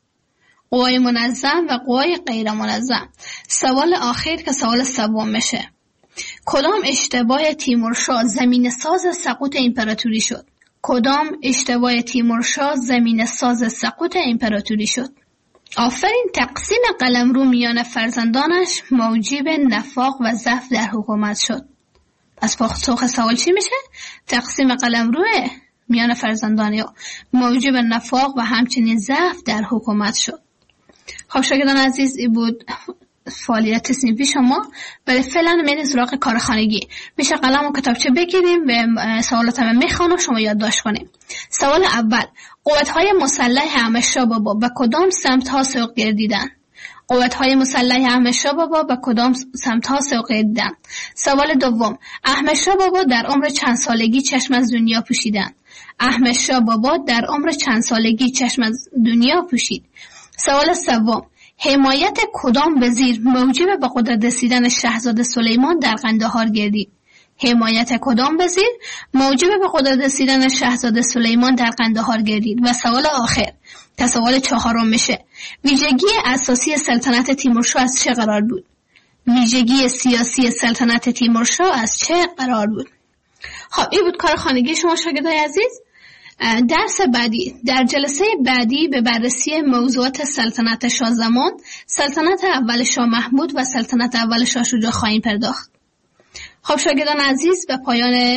قوای منظم و قوای غیر منظم. سوال آخر که سوال سوم میشه: کدام اشتباه تیمورشاه زمین ساز سقوط امپراتوری شد؟ کدام اشتباه تیمورشاه زمین ساز سقوط امپراتوری شد؟ آفرین. تقسیم قلمرو میان فرزندانش موجب نفاق و ضعف در حکومت شد. پس پاسخ سوال چی میشه؟ تقسیم قلمرو میان فرزندان یا موجب نفاق و همچنین ضعف در حکومت شد. خب شاگردان عزیز، این بود فعالیت صنفی شما. برای فعلا میریم سراغ کار خانگی. میشه قلم و کتابچه بگیریم و سوالات هم میخوانم، شما یادداشت کنیم. سوال اول: قوت‌های مسلح احمد شاه بابا به کدام سمت‌ها سوق گردیدند؟ قوت‌های مسلح احمد شاه بابا به کدام سمت‌ها سوق گردیدند؟ سوال دوم: احمد شاه بابا در عمر چند سالگی چشم از دنیا پوشیدند؟ احمد شاه بابا در عمر چند سالگی چشم از دنیا پوشید؟ سوال سوم: حمایت کدام وزیر موجب به قدرت رسیدن شاهزاده سلیمان در قندهار گردید؟ حمایت کدام وزیر موجب به قدرت رسیدن شاهزاده سلیمان در قندهار گردید؟ و سوال آخر که سوال چهارم میشه: ویژگی اساسی سلطنت تیمورشاه از چه قرار بود؟ ویژگی سیاسی سلطنت تیمورشاه از چه قرار بود؟ خب این بود کار خانگی شما شاگردان عزیز. درس بعدی، در جلسه بعدی به بررسی موضوعات سلطنت شاه زمان، سلطنت اول شاه محمود و سلطنت اول شاه شجاع خواهیم پرداخت. خب شاگردان عزیز، به پایان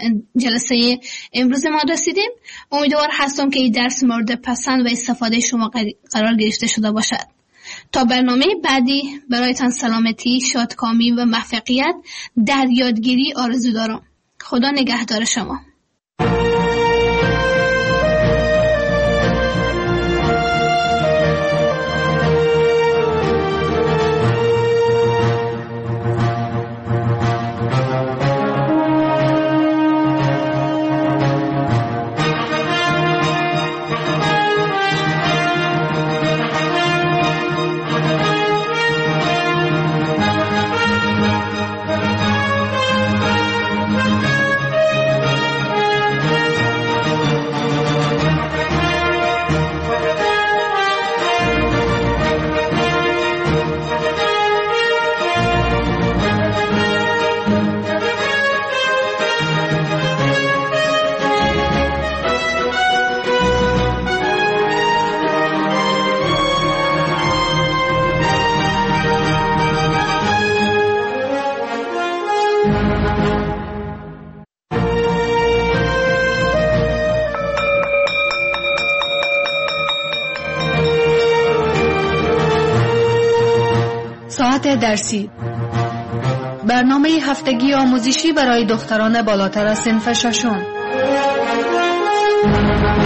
جلسه امروز ما رسیدیم. امیدوار هستم که این درس مورد پسند و استفاده شما قرار گرفته شده باشد. تا برنامه بعدی برایتان سلامتی، شادکامی و موفقیت در یادگیری آرزو دارم. خدا نگهدار شما. ساعت درسی، برنامه هفتگی آموزشی برای دختران بالاتر از صنف ششم.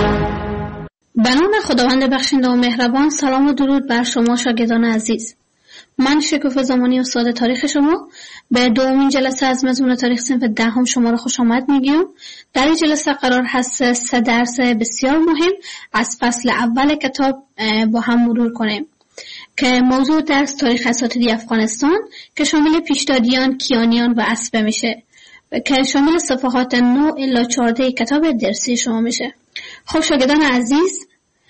به نام خداوند بخشنده و مهربان، سلام و درود بر شما شاگردان عزیز. من شکوفه زمانی استاد تاریخ شما به دومین جلسه از مضمون تاریخ صنف دهم شما را خوش آمد میگیم. در این جلسه قرار هست سه درس بسیار مهم از فصل اول کتاب با هم مرور کنیم که موضوع درس تاریخ اساطیری افغانستان که شامل پیشدادیان، کیانیان و اسبه میشه که شامل صفحات نه الی چهارده کتاب درسی شما میشه. خب شاگردان عزیز،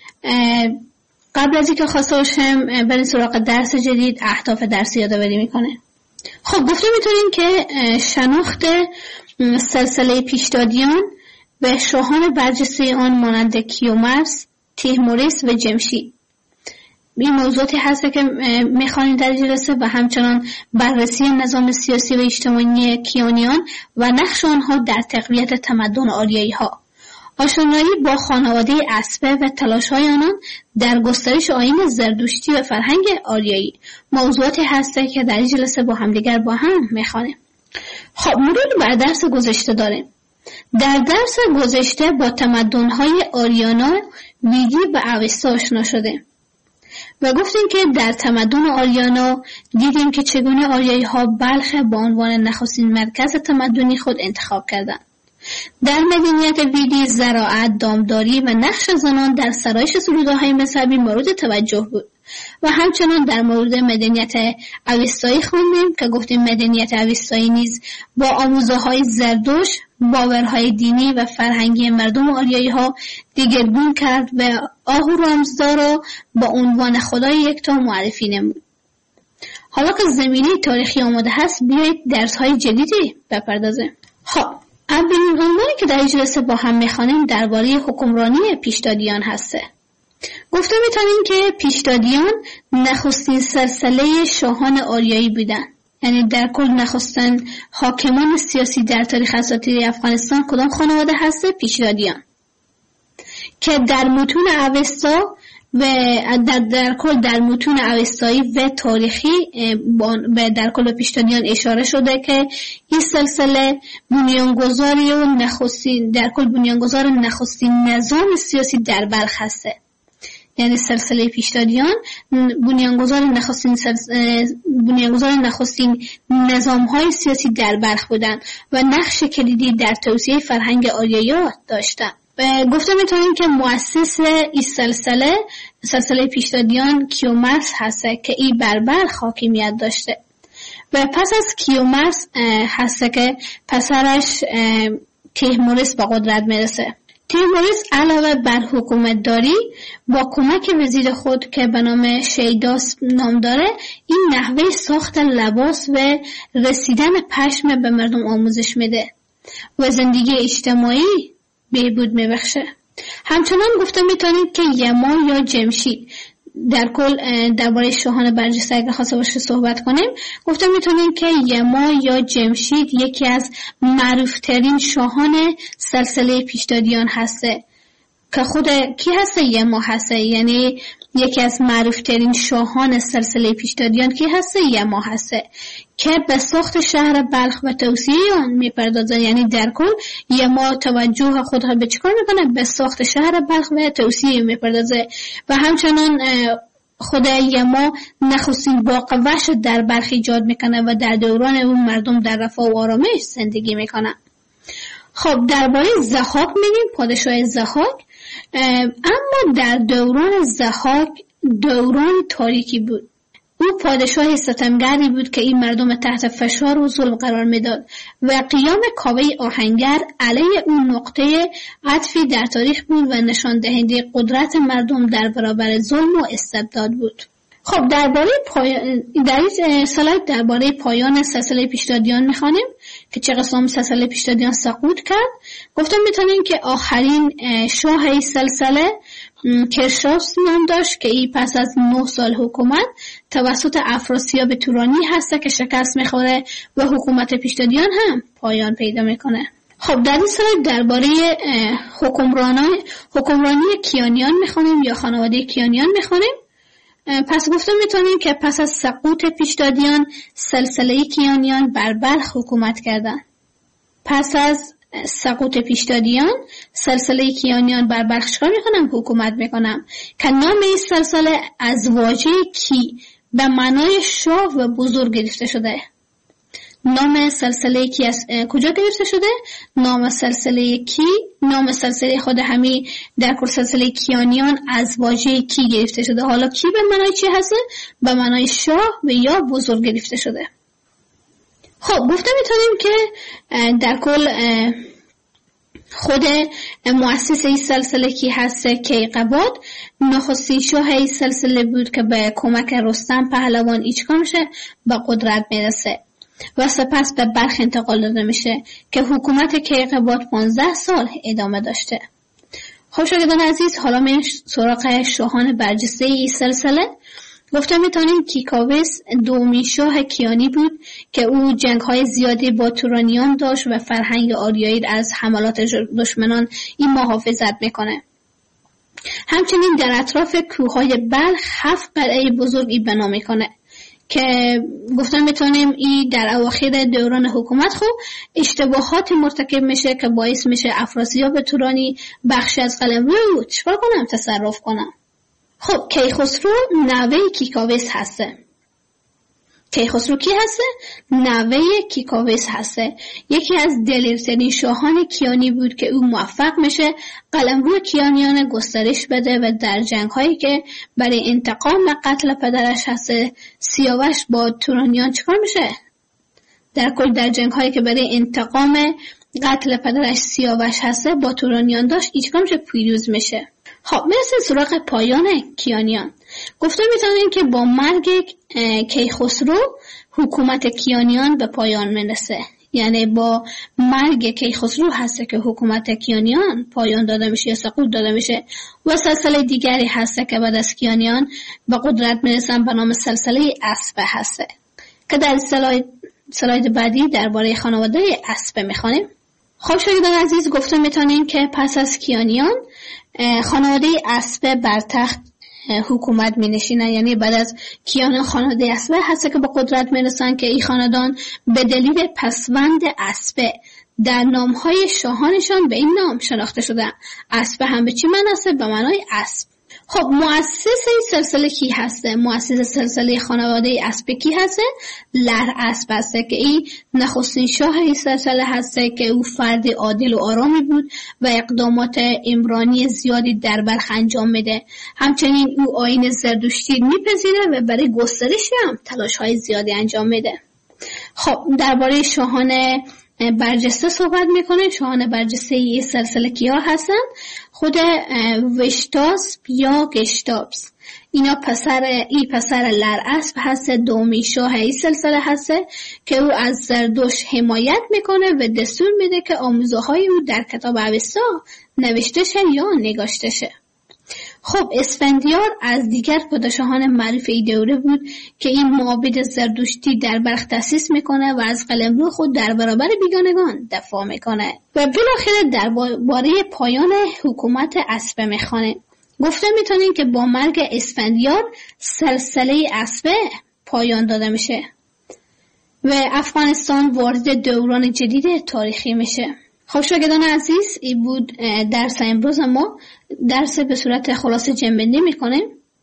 قبل از اینکه خواسته باشم بریم سراغ درس جدید، اهداف درسی یادآوری میکنه. خب گفته میتونیم که شناخت سلسله پیشدادیان و شاهان برجسته آن مانند کیومرث، تیهمورث و جمشید این موضوعاتی هست که میخوانیم در جلسه و همچنان بررسی نظام سیاسی و اجتماعی کیانیان و نقش آنها در تقویت تمدن آریایی ها، آشنایی با خانواده اسبه و تلاش‌های آنان در گسترش آیین زردشتی و فرهنگ آریایی موضوعاتی هسته که در این جلسه با همدیگر با هم میخوانیم. خب مرور بر درس گذشته داریم. در درس گذشته با تمدن‌های آریانا، ویدی و اوستا آشنا شدیم و گفتیم که در تمدن آریانا دیدیم که چگونه آریایی ها بلخ به عنوان نخستین مرکز تمدنی خود انتخاب کردند. در مدنیت ویدی زراعت، دامداری و نقش زنان در سرایش سروده‌های مذهبی مورد توجه بود و همچنان در مورد مدنیت اوستایی خوندیم که گفتیم مدنیت اوستایی نیز با آموزه‌های زردشت، باورهای دینی و فرهنگی مردم آریایی ها دیگرگون کرد و آهورامزدا را با عنوان خدای یکتا معرفی نمود. حالا که زمینه تاریخی آماده هست، بیایید درس‌های جدیدی بپردازیم. خب اولین عنوانی که در این جلسه با هم می‌خوانیم درباره حکمرانی پیشدادیان هسته. گفته می‌تونیم که پیشدادیان نخستین سلسله شاهان آریایی بودند. یعنی در کل نخستین حاکمان سیاسی در تاریخ اساطیری افغانستان کدام خانواده هسته؟ پیشدادیان، که در متون اوستا و در, در کل در متون اوستایی و تاریخی به در کل پیشدادیان اشاره شده که این سلسله بنیانگذاری و نخستین در کل بنیانگذار نخستین نظام سیاسی در بلخ هسته. یعنی سلسله پیشدادیان بنیانگذار نخستین بنیانگذار نخستین نظام‌های سیاسی در بلخ بودند و نقش کلیدی در توسعه فرهنگ آریایی داشتند. گفته میتونیم که مؤسس این سلسله سلسله پیشدادیان کیومرث هسته که این بر بلخ حاکمیت داشته و پس از کیومرث هسته که پسرش تیهمورث به قدرت میرسه. تیهمورث علاوه بر حکومت داری با کمک وزیر خود که به نام شیداس نام داره، این نحوه ساخت لباس و رسیدن پشم به مردم آموزش میده و زندگی اجتماعی بهبود میبخشه. همچنان گفته میتونید که یما یا جمشید در کل درباره شاهان برجسته اگر خواسته باشه صحبت کنیم، گفته میتونیم که یما یا جمشید یکی از معروفترین شاهان سلسله پیشدادیان هسته که خود کی هسته؟ یما هسته. یعنی یکی از معروفترین شاهان سلسله پیشدادیان کی هسته؟ یما هسته که به ساخت شهر بلخ و توسعه آن میپردازه. یعنی در کل یما توجه خود را به چیکار میکنه؟ به ساخت شهر بلخ و توسعه میپردازه و همچنان خود یما نخستین باغ وحش در بلخ ایجاد میکنه و در دوران اون مردم در رفاه و آرامش زندگی میکنن. خب درباره ضحاک میگیم، پادشاه ضحاک، اما در دوران ضحاک دوران تاریکی بود. او پادشاه ستمگری بود که این مردم تحت فشار و ظلم قرار میداد و قیام کاوه آهنگر علیه اون نقطه عطفی در تاریخ بود و نشان دهنده قدرت مردم در برابر ظلم و استبداد بود. خب درباره پای... در این سلاید درباره پایان سلسله پیشدادیان میخوانیم که چه قسم سلسله پیشدادیان سقوط کرد. گفتم میتونیم که آخرین شاه این سلسله کرشاس نام داشت که ای پس از نه سال حکومت توسط افراسیاب تورانی هسته که شکست میخوره و حکومت پیشدادیان هم پایان پیدا میکنه. خب در این سلاید درباره حکمرانی حکمرانی کیانیان میخوانیم یا خانواده کیانیان میخوانیم. پس گفتم میتونیم که پس از سقوط پیشدادیان سلسله کیانیان بر بلخ حکومت کردند. پس از سقوط پیشدادیان سلسله کیانیان بر بلخ چیکار میکنن؟ حکومت میکنن که نام این سلسله از واژه کی به معنای شاه و بزرگ گرفته شده. نام سلسله کی از کجا گرفته شده؟ نام سلسله کی، نام سلسله خود همی در کل سلسله کیانیان از واژه کی گرفته شده. حالا کی به معنای چی هسته؟ به معنای شاه و یا بزرگ گرفته شده. خب گفته میتونیم که در کل خود مؤسس این سلسله کی هست؟ کیقباد نخستین شاه این سلسله بود که به کمک رستم پهلوان ایچکا میشه به قدرت میرسه و سپس به بلخ انتقال داده میشه که حکومت کیقباد پانزده سال ادامه داشته. خب شاگردان عزیز، حالا میریم سراغ شاهان برجسته این سلسله. گفته میتونیم کیکاوس دومین شاه کیانی بود که او جنگ‌های زیادی با تورانیان داشت و فرهنگ آریایی از حملات دشمنان این محافظت میکنه. همچنین در اطراف کوههای بلخ هفت قلعه بزرگی بنا میکنه که گفتم میتونیم این در اواخر دوران حکومت خب اشتباهات مرتکب میشه که باعث میشه افراسیاب تورانی بخشی از قلمرو چیکار کنم تصرف کنم. خب کیخسرو نوه کیکاوس هسته. کیخسرو کی هسته؟ نوه کیکاوس هسته. یکی از دلیرترین شاهان کیانی بود که او موفق میشه قلمرو کیانیان گسترش بده و در جنگ هایی که برای انتقام قتل پدرش هسته سیاوش با تورانیان چیکار میشه؟ در کل در جنگ هایی که برای انتقام قتل پدرش سیاوش هسته با تورانیان داشت چیکار میشه؟ پیروز میشه. خب میرسیم سراغ پایان کیانیان. گفته میتونیم که با مرگ کیخسرو حکومت کیانیان به پایان میرسه. یعنی با مرگ کیخسرو هسته که حکومت کیانیان پایان داده میشه یا سقوط داده میشه و سلسله دیگری هسته که بعد از کیانیان به قدرت میرسن به نام سلسله اسبه هسته که در سلاید, سلاید بعدی درباره خانواده اسبه میخوانیم. خب شاگردان عزیز، گفته میتونیم که پس از کیانیان خانواده اسبه بر تخت حکومت می نشینن. یعنی بعد از کیانیان خانواده اسبه هست که به قدرت می رسن که این خاندان به دلیل پسوند اسبه در نامهای شاهانشان به این نام شناخته شدن. اسبه هم به چی معنی است؟ به معنای اسب. خب مؤسس این سلسله کی هسته؟ مؤسس سلسله خانواده اسبه کی هسته؟ لر اسب هسته که این نخستین شاه این سلسله هسته که او فرد عادل و آرامی بود و اقدامات عمرانی زیادی در بلخ انجام میده. همچنین او آیین زردشتی میپذیره و برای گسترش هم تلاش های زیادی انجام میده. خب درباره شاهان برجسته صحبت میکنه. شاهان برجسته این سلسله کیا هستن؟ خود وشتاس یا گشتاپس. اینا پسر ای پسر لراسب هست، دومین شاه این سلسله هست که او از زردوش حمایت میکنه و دستور میده که آموزه های او در کتاب اوستا نوشته شه یا نگاشته شه. خب اسفندیار از دیگر پادشاهان معروف این دوره بود که این معابد زردشتی در بلخ تأسیس میکنه و از قلمرو خود در برابر بیگانگان دفاع میکنه و بالاخره درباره پایان حکومت اسبه میخوانه. گفته میتونیم که با مرگ اسفندیار سلسله اسبه پایان داده میشه و افغانستان وارد دوران جدید تاریخی میشه. خب شاگردان عزیز، این بود درس امروز ما. درس به صورت خلاصه جنبندی میکنیم.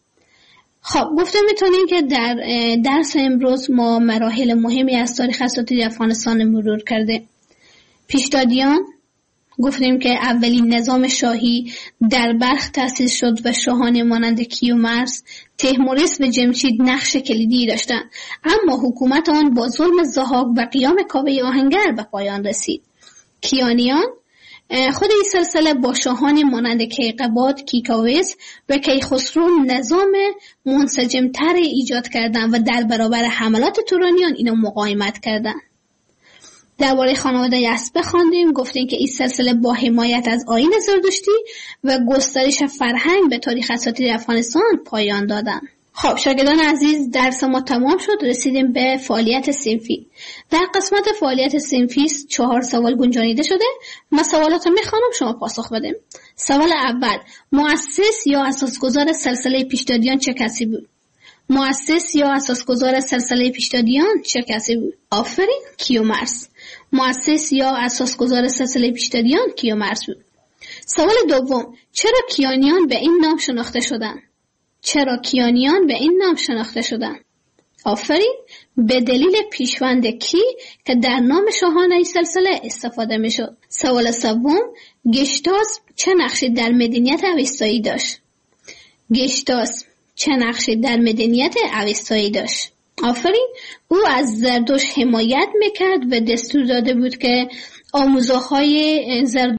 خب گفته میتونیم که در درس امروز ما مراحل مهمی از تاریخ اساطیری افغانستان مرور کرده. پیشدادیان گفتیم که اولین نظام شاهی در بلخ تأسیس شد و شاهان مانند کیومرث، تحمورس و جمشید نقش کلیدی داشتند، اما حکومت آن با ظلم ضحاک و قیام کاوه آهنگر به پایان رسید. کیانیان خود این سلسله با شاهان مانند کیقباد، کیکاوس و کیخسرو نظام منسجمتر ایجاد کردند و در برابر حملات تورانیان اینا مقاومت کردند. درباره خانواده اسبه خواندیم. گفتیم که این سلسله با حمایت از آیین زردشتی و گسترش فرهنگ به تاریخ اساطیری افغانستان پایان دادند. خب شاگردان عزیز، درس ما تمام شد. رسیدیم به فعالیت صنفی. در قسمت فعالیت صنفی چهار سوال گنجانیده شده. من سوالات رو میخوانم، شما پاسخ بدیم. سوال اول: مؤسس یا اساسگذار سلسله پیشدادیان چه کسی بود؟ مؤسس یا اساسگذار سلسله پیشدادیان چه کسی بود؟ آفرین، کیومرث. مؤسس یا اساسگذار سلسله پیشدادیان کیومرث بود. سوال دوم: چرا کیانیان به این نام شناخته شدند؟ چرا کیانیان به این نام شناخته شدند؟ آفرین. به دلیل پیشوند کی که در نام شاهانه سلسله استفاده می شد. سوال سوم، گشتاس چه نقشی در مدنیت اوستایی داشت؟ گشتاس چه نقشی در مدنیت اوستایی داشت؟ آفرین. او از زردشت حمایت میکرد و دستور داده بود که آموزه‌های زرد